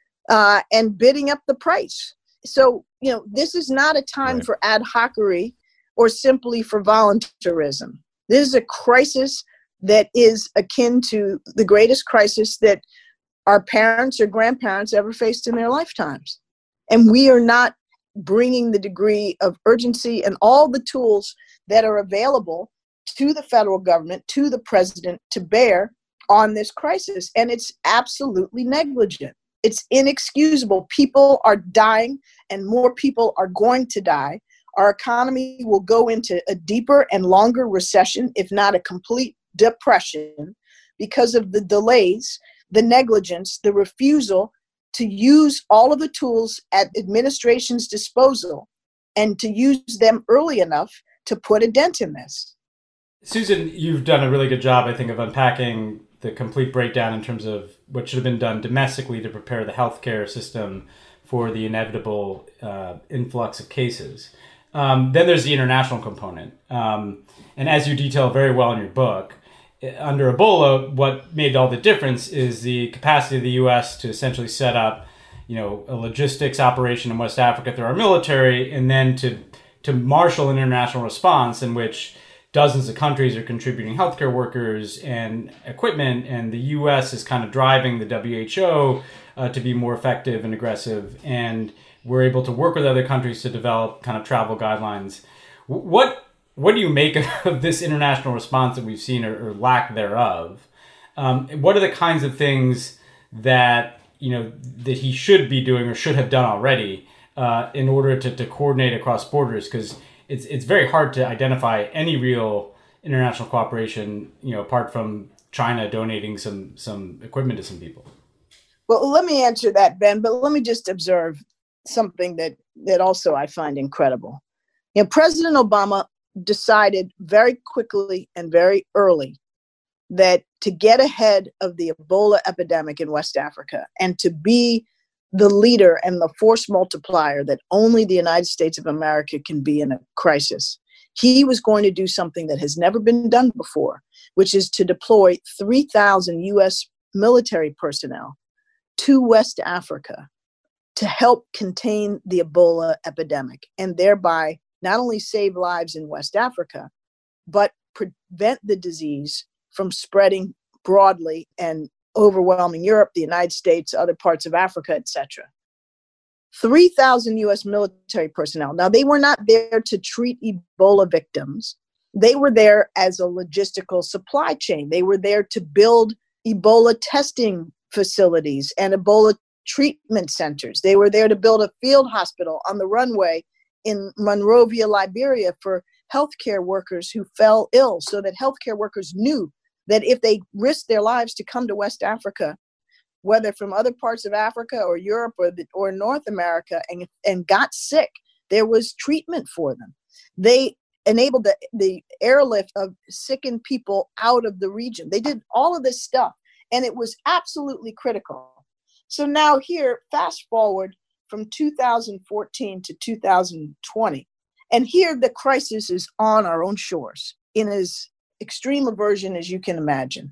uh, and bidding up the price. So, you know, this is not a time right. for ad hocery or simply for voluntarism. This is a crisis that is akin to the greatest crisis that our parents or grandparents ever faced in their lifetimes. And we are not bringing the degree of urgency and all the tools that are available to the federal government, to the president, to bear on this crisis. And it's absolutely negligent. It's inexcusable. People are dying, and more people are going to die. Our economy will go into a deeper and longer recession, if not a complete depression, because of the delays, the negligence, the refusal to use all of the tools at administration's disposal and to use them early enough to put a dent in this. Susan, you've done a really good job, I think, of unpacking the complete breakdown in terms of what should have been done domestically to prepare the healthcare system for the inevitable uh, influx of cases. Um, then there's the international component. Um, and as you detail very well in your book, under Ebola, what made all the difference is the capacity of the U S to essentially set up, you know, a logistics operation in West Africa through our military, and then to to marshal an international response in which dozens of countries are contributing healthcare workers and equipment, and the U S is kind of driving the W H O uh, to be more effective and aggressive, and we're able to work with other countries to develop kind of travel guidelines. What what do you make of this international response that we've seen, or, or lack thereof? Um, what are the kinds of things that you know that he should be doing or should have done already uh, in order to, to coordinate across borders? Because it's it's very hard to identify any real international cooperation, you know, apart from China donating some some equipment to some people. Well, let me answer that, Ben, but let me just observe something that that also I find incredible. You know, President Obama decided very quickly and very early that to get ahead of the Ebola epidemic in West Africa and to be the leader and the force multiplier that only the United States of America can be in a crisis, he was going to do something that has never been done before, which is to deploy three thousand U S military personnel to West Africa to help contain the Ebola epidemic and thereby not only save lives in West Africa, but prevent the disease from spreading broadly and overwhelming Europe, the United States, other parts of Africa, et cetera. three thousand U S military personnel. Now, they were not there to treat Ebola victims. They were there as a logistical supply chain. They were there to build Ebola testing facilities and Ebola treatment centers. They were there to build a field hospital on the runway in Monrovia, Liberia, for healthcare workers who fell ill, so that healthcare workers knew that if they risked their lives to come to West Africa, whether from other parts of Africa or Europe or, the, or North America, and, and got sick, there was treatment for them. They enabled the, the airlift of sickened people out of the region. They did all of this stuff, and it was absolutely critical. So now here, fast forward from two thousand fourteen to two thousand twenty. And here the crisis is on our own shores in as extreme a version as you can imagine.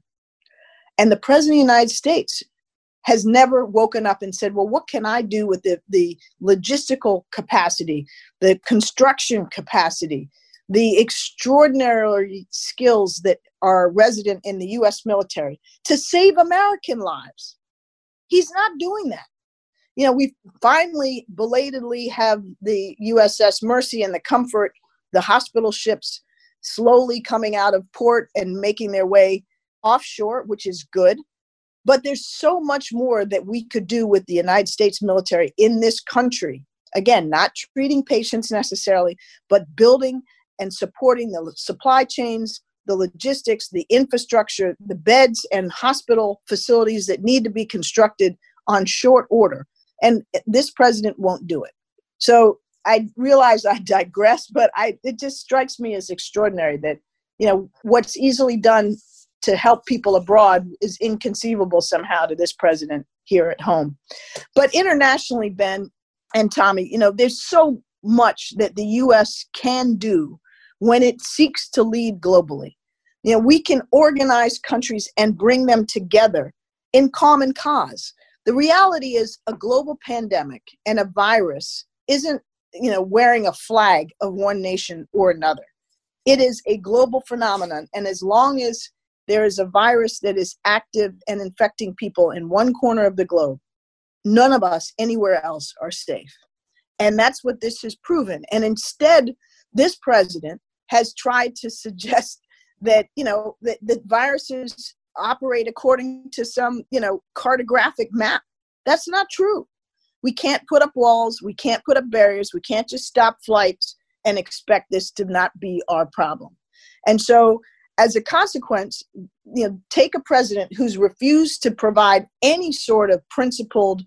And the President of the United States has never woken up and said, well, what can I do with the, the logistical capacity, the construction capacity, the extraordinary skills that are resident in the U S military to save American lives? He's not doing that. You know, we finally belatedly have the U S S Mercy and the Comfort, the hospital ships slowly coming out of port and making their way offshore, which is good. But there's so much more that we could do with the United States military in this country. Again, not treating patients necessarily, but building and supporting the supply chains, the logistics, the infrastructure, the beds and hospital facilities that need to be constructed on short order. And this president won't do it. So I realize I digress, but I, it just strikes me as extraordinary that, you know, what's easily done to help people abroad is inconceivable somehow to this president here at home. But internationally, Ben and Tommy, you know, there's so much that the U S can do when it seeks to lead globally. You know, we can organize countries and bring them together in common cause. The reality is a global pandemic and a virus isn't, you know, wearing a flag of one nation or another. It is a global phenomenon. And as long as there is a virus that is active and infecting people in one corner of the globe, none of us anywhere else are safe. And that's what this has proven. And instead, this president has tried to suggest that, you know, that, that viruses operate according to some, you know, cartographic map. That's not true. We can't put up walls. We can't put up barriers. We can't just stop flights and expect this to not be our problem. And so as a consequence, you know, take a president who's refused to provide any sort of principled,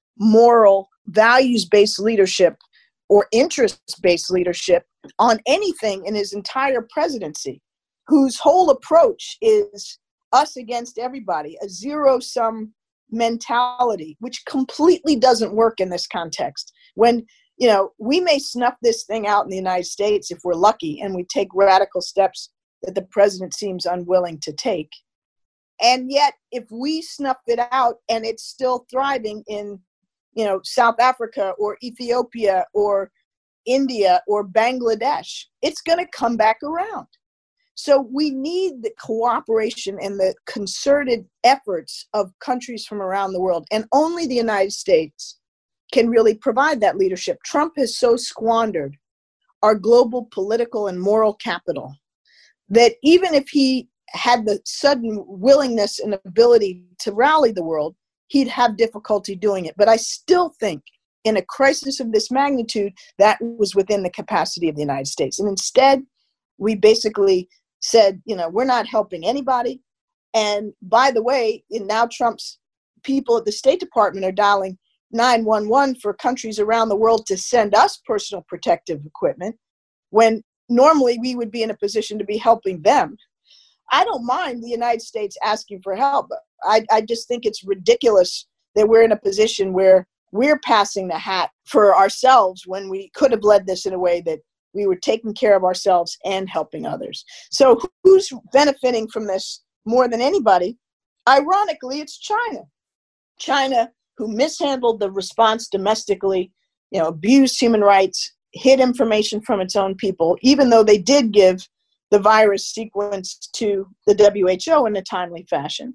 moral, values-based leadership or interest-based leadership on anything in his entire presidency, whose whole approach is us against everybody, a zero-sum mentality, which completely doesn't work in this context. When, you know, we may snuff this thing out in the United States if we're lucky and we take radical steps that the president seems unwilling to take. And yet, if we snuff it out and it's still thriving in, you know, South Africa or Ethiopia or India or Bangladesh, it's going to come back around. So we need the cooperation and the concerted efforts of countries from around the world. And only the United States can really provide that leadership. Trump has so squandered our global political and moral capital that even if he had the sudden willingness and ability to rally the world, he'd have difficulty doing it. But I still think in a crisis of this magnitude, that was within the capacity of the United States. And instead, we basically said, you know, we're not helping anybody. And by the way, now Trump's people at the State Department are dialing nine one one for countries around the world to send us personal protective equipment, when normally we would be in a position to be helping them. I don't mind the United States asking for help. I, I just think it's ridiculous that we're in a position where we're passing the hat for ourselves when we could have led this in a way that we were taking care of ourselves and helping others. So who's benefiting from this more than anybody? Ironically, it's China. China, who mishandled the response domestically, you know, abused human rights, hid information from its own people, even though they did give the virus sequence to the W H O in a timely fashion.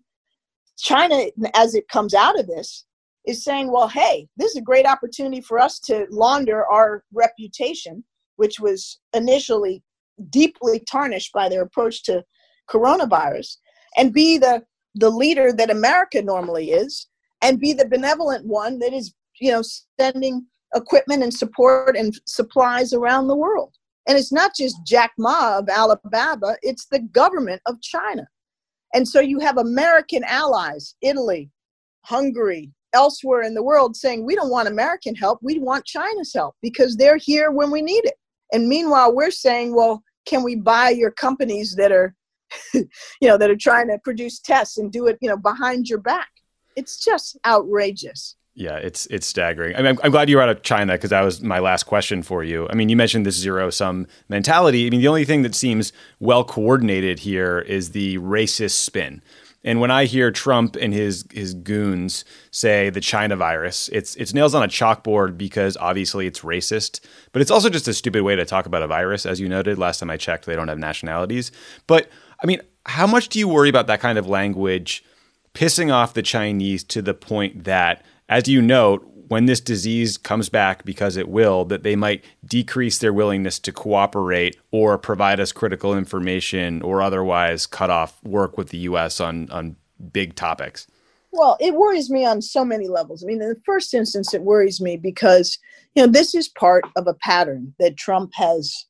China, as it comes out of this, is saying, well, hey, this is a great opportunity for us to launder our reputation, which was initially deeply tarnished by their approach to coronavirus, and be the, the leader that America normally is, and be the benevolent one that is, you know, sending equipment and support and supplies around the world. And it's not just Jack Ma of Alibaba, it's the government of China. And so you have American allies, Italy, Hungary, elsewhere in the world saying, we don't want American help, we want China's help because they're here when we need it. And meanwhile, we're saying, well, can we buy your companies that are, you know, that are trying to produce tests and do it, you know, behind your back? It's just outrageous. Yeah, it's it's staggering. I mean, I'm, I'm glad you were out of China because that was my last question for you. I mean, you mentioned this zero-sum mentality. I mean, the only thing that seems well coordinated here is the racist spin. And when I hear Trump and his his goons say the China virus, it's it's nails on a chalkboard because obviously it's racist, but it's also just a stupid way to talk about a virus. As you noted, last time I checked, they don't have nationalities. But I mean, how much do you worry about that kind of language pissing off the Chinese to the point that, as you note, when this disease comes back, because it will, that they might decrease their willingness to cooperate or provide us critical information or otherwise cut off work with the U S on, on big topics? Well, it worries me on so many levels. I mean, in the first instance, it worries me because, you know, this is part of a pattern that Trump has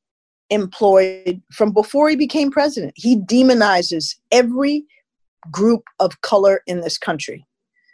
employed from before he became president. He demonizes every group of color in this country.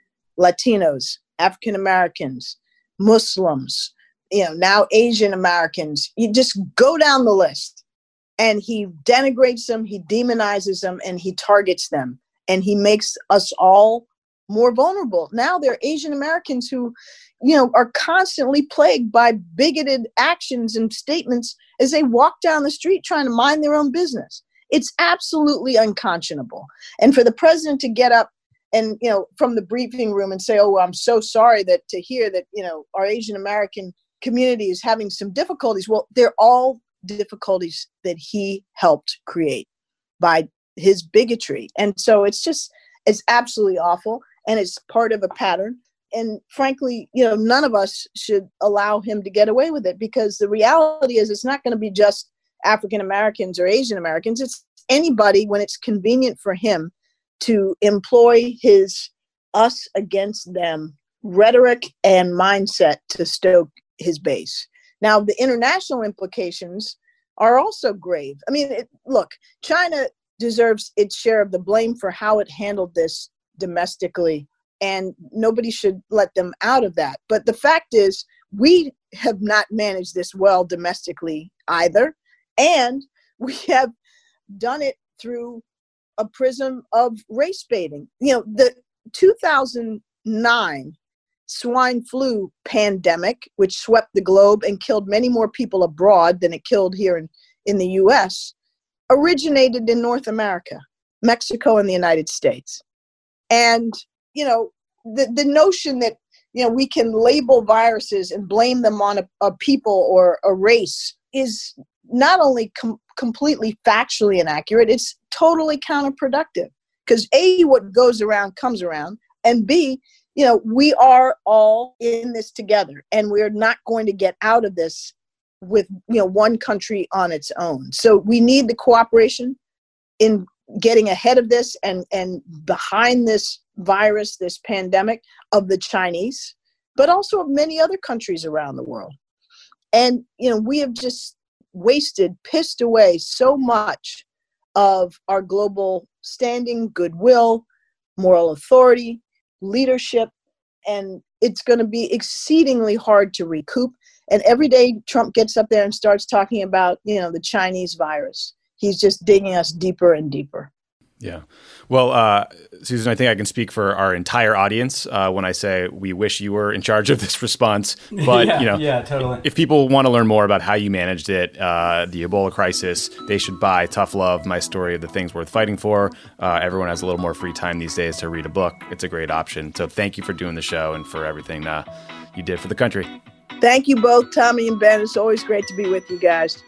Latinos, African Americans, Muslims, you know, now Asian Americans. You just go down the list, and he denigrates them, he demonizes them, and he targets them, and he makes us all more vulnerable. Now there are Asian Americans who, you know, are constantly plagued by bigoted actions and statements as they walk down the street trying to mind their own business. It's absolutely unconscionable. And for the president to get up and, you know, from the briefing room and say, oh, I'm so sorry that to hear that, you know, our Asian American community is having some difficulties. Well, they're all difficulties that he helped create by his bigotry. And so it's just, it's absolutely awful. And it's part of a pattern. And frankly, you know, none of us should allow him to get away with it, because the reality is it's not going to be just African Americans or Asian Americans. It's anybody when it's convenient for him to employ his us against them rhetoric and mindset to stoke his base. Now, the international implications are also grave. I mean, it, look, China deserves its share of the blame for how it handled this domestically, and nobody should let them out of that. But the fact is, we have not managed this well domestically either, and we have done it through a prism of race baiting. You know, the two thousand nine swine flu pandemic, which swept the globe and killed many more people abroad than it killed here in, in the U S, originated in North America, Mexico, and the United States. And, you know, the, the notion that, you know, we can label viruses and blame them on a, a people or a race is not only com- completely factually inaccurate, it's totally counterproductive. Because A, what goes around comes around, and B, you know, we are all in this together, and we're not going to get out of this with, you know, one country on its own. So we need the cooperation in getting ahead of this and, and behind this virus, this pandemic, of the Chinese, but also of many other countries around the world. And, you know, we have just wasted, pissed away so much of our global standing, goodwill, moral authority, leadership, and it's going to be exceedingly hard to recoup. And every day Trump gets up there and starts talking about, you know, the Chinese virus, he's just digging us deeper and deeper. Yeah. Well, uh, Susan, I think I can speak for our entire audience uh, when I say we wish you were in charge of this response. But, yeah, you know, yeah, totally. If people want to learn more about how you managed it, uh, the Ebola crisis, they should buy Tough Love, My Story of the Things Worth Fighting For. Uh, everyone has a little more free time these days to read a book. It's a great option. So thank you for doing the show and for everything uh, you did for the country. Thank you both, Tommy and Ben. It's always great to be with you guys.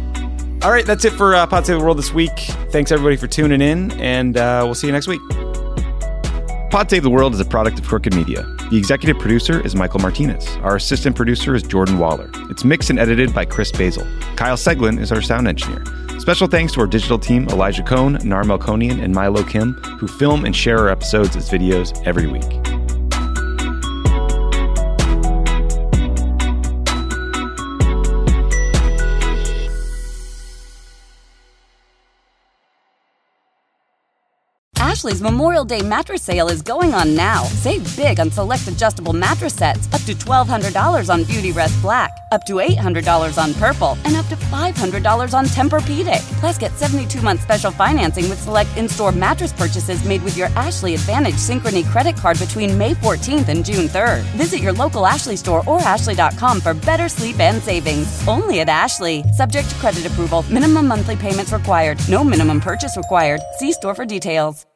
All right, that's it for uh, Pod Save the World this week. Thanks, everybody, for tuning in, and uh, we'll see you next week. Pod Save the World is a product of Crooked Media. The executive producer is Michael Martinez. Our assistant producer is Jordan Waller. It's mixed and edited by Chris Basil. Kyle Seglin is our sound engineer. Special thanks to our digital team, Elijah Cohn, Nar Melkonian, and Milo Kim, who film and share our episodes as videos every week. Ashley's Memorial Day mattress sale is going on now. Save big on select adjustable mattress sets, up to twelve hundred dollars on Beautyrest Black, up to eight hundred dollars on Purple, and up to five hundred dollars on Tempur-Pedic. Plus, get seventy-two month special financing with select in-store mattress purchases made with your Ashley Advantage Synchrony credit card between May fourteenth and June third. Visit your local Ashley store or ashley dot com for better sleep and savings. Only at Ashley. Subject to credit approval. Minimum monthly payments required. No minimum purchase required. See store for details.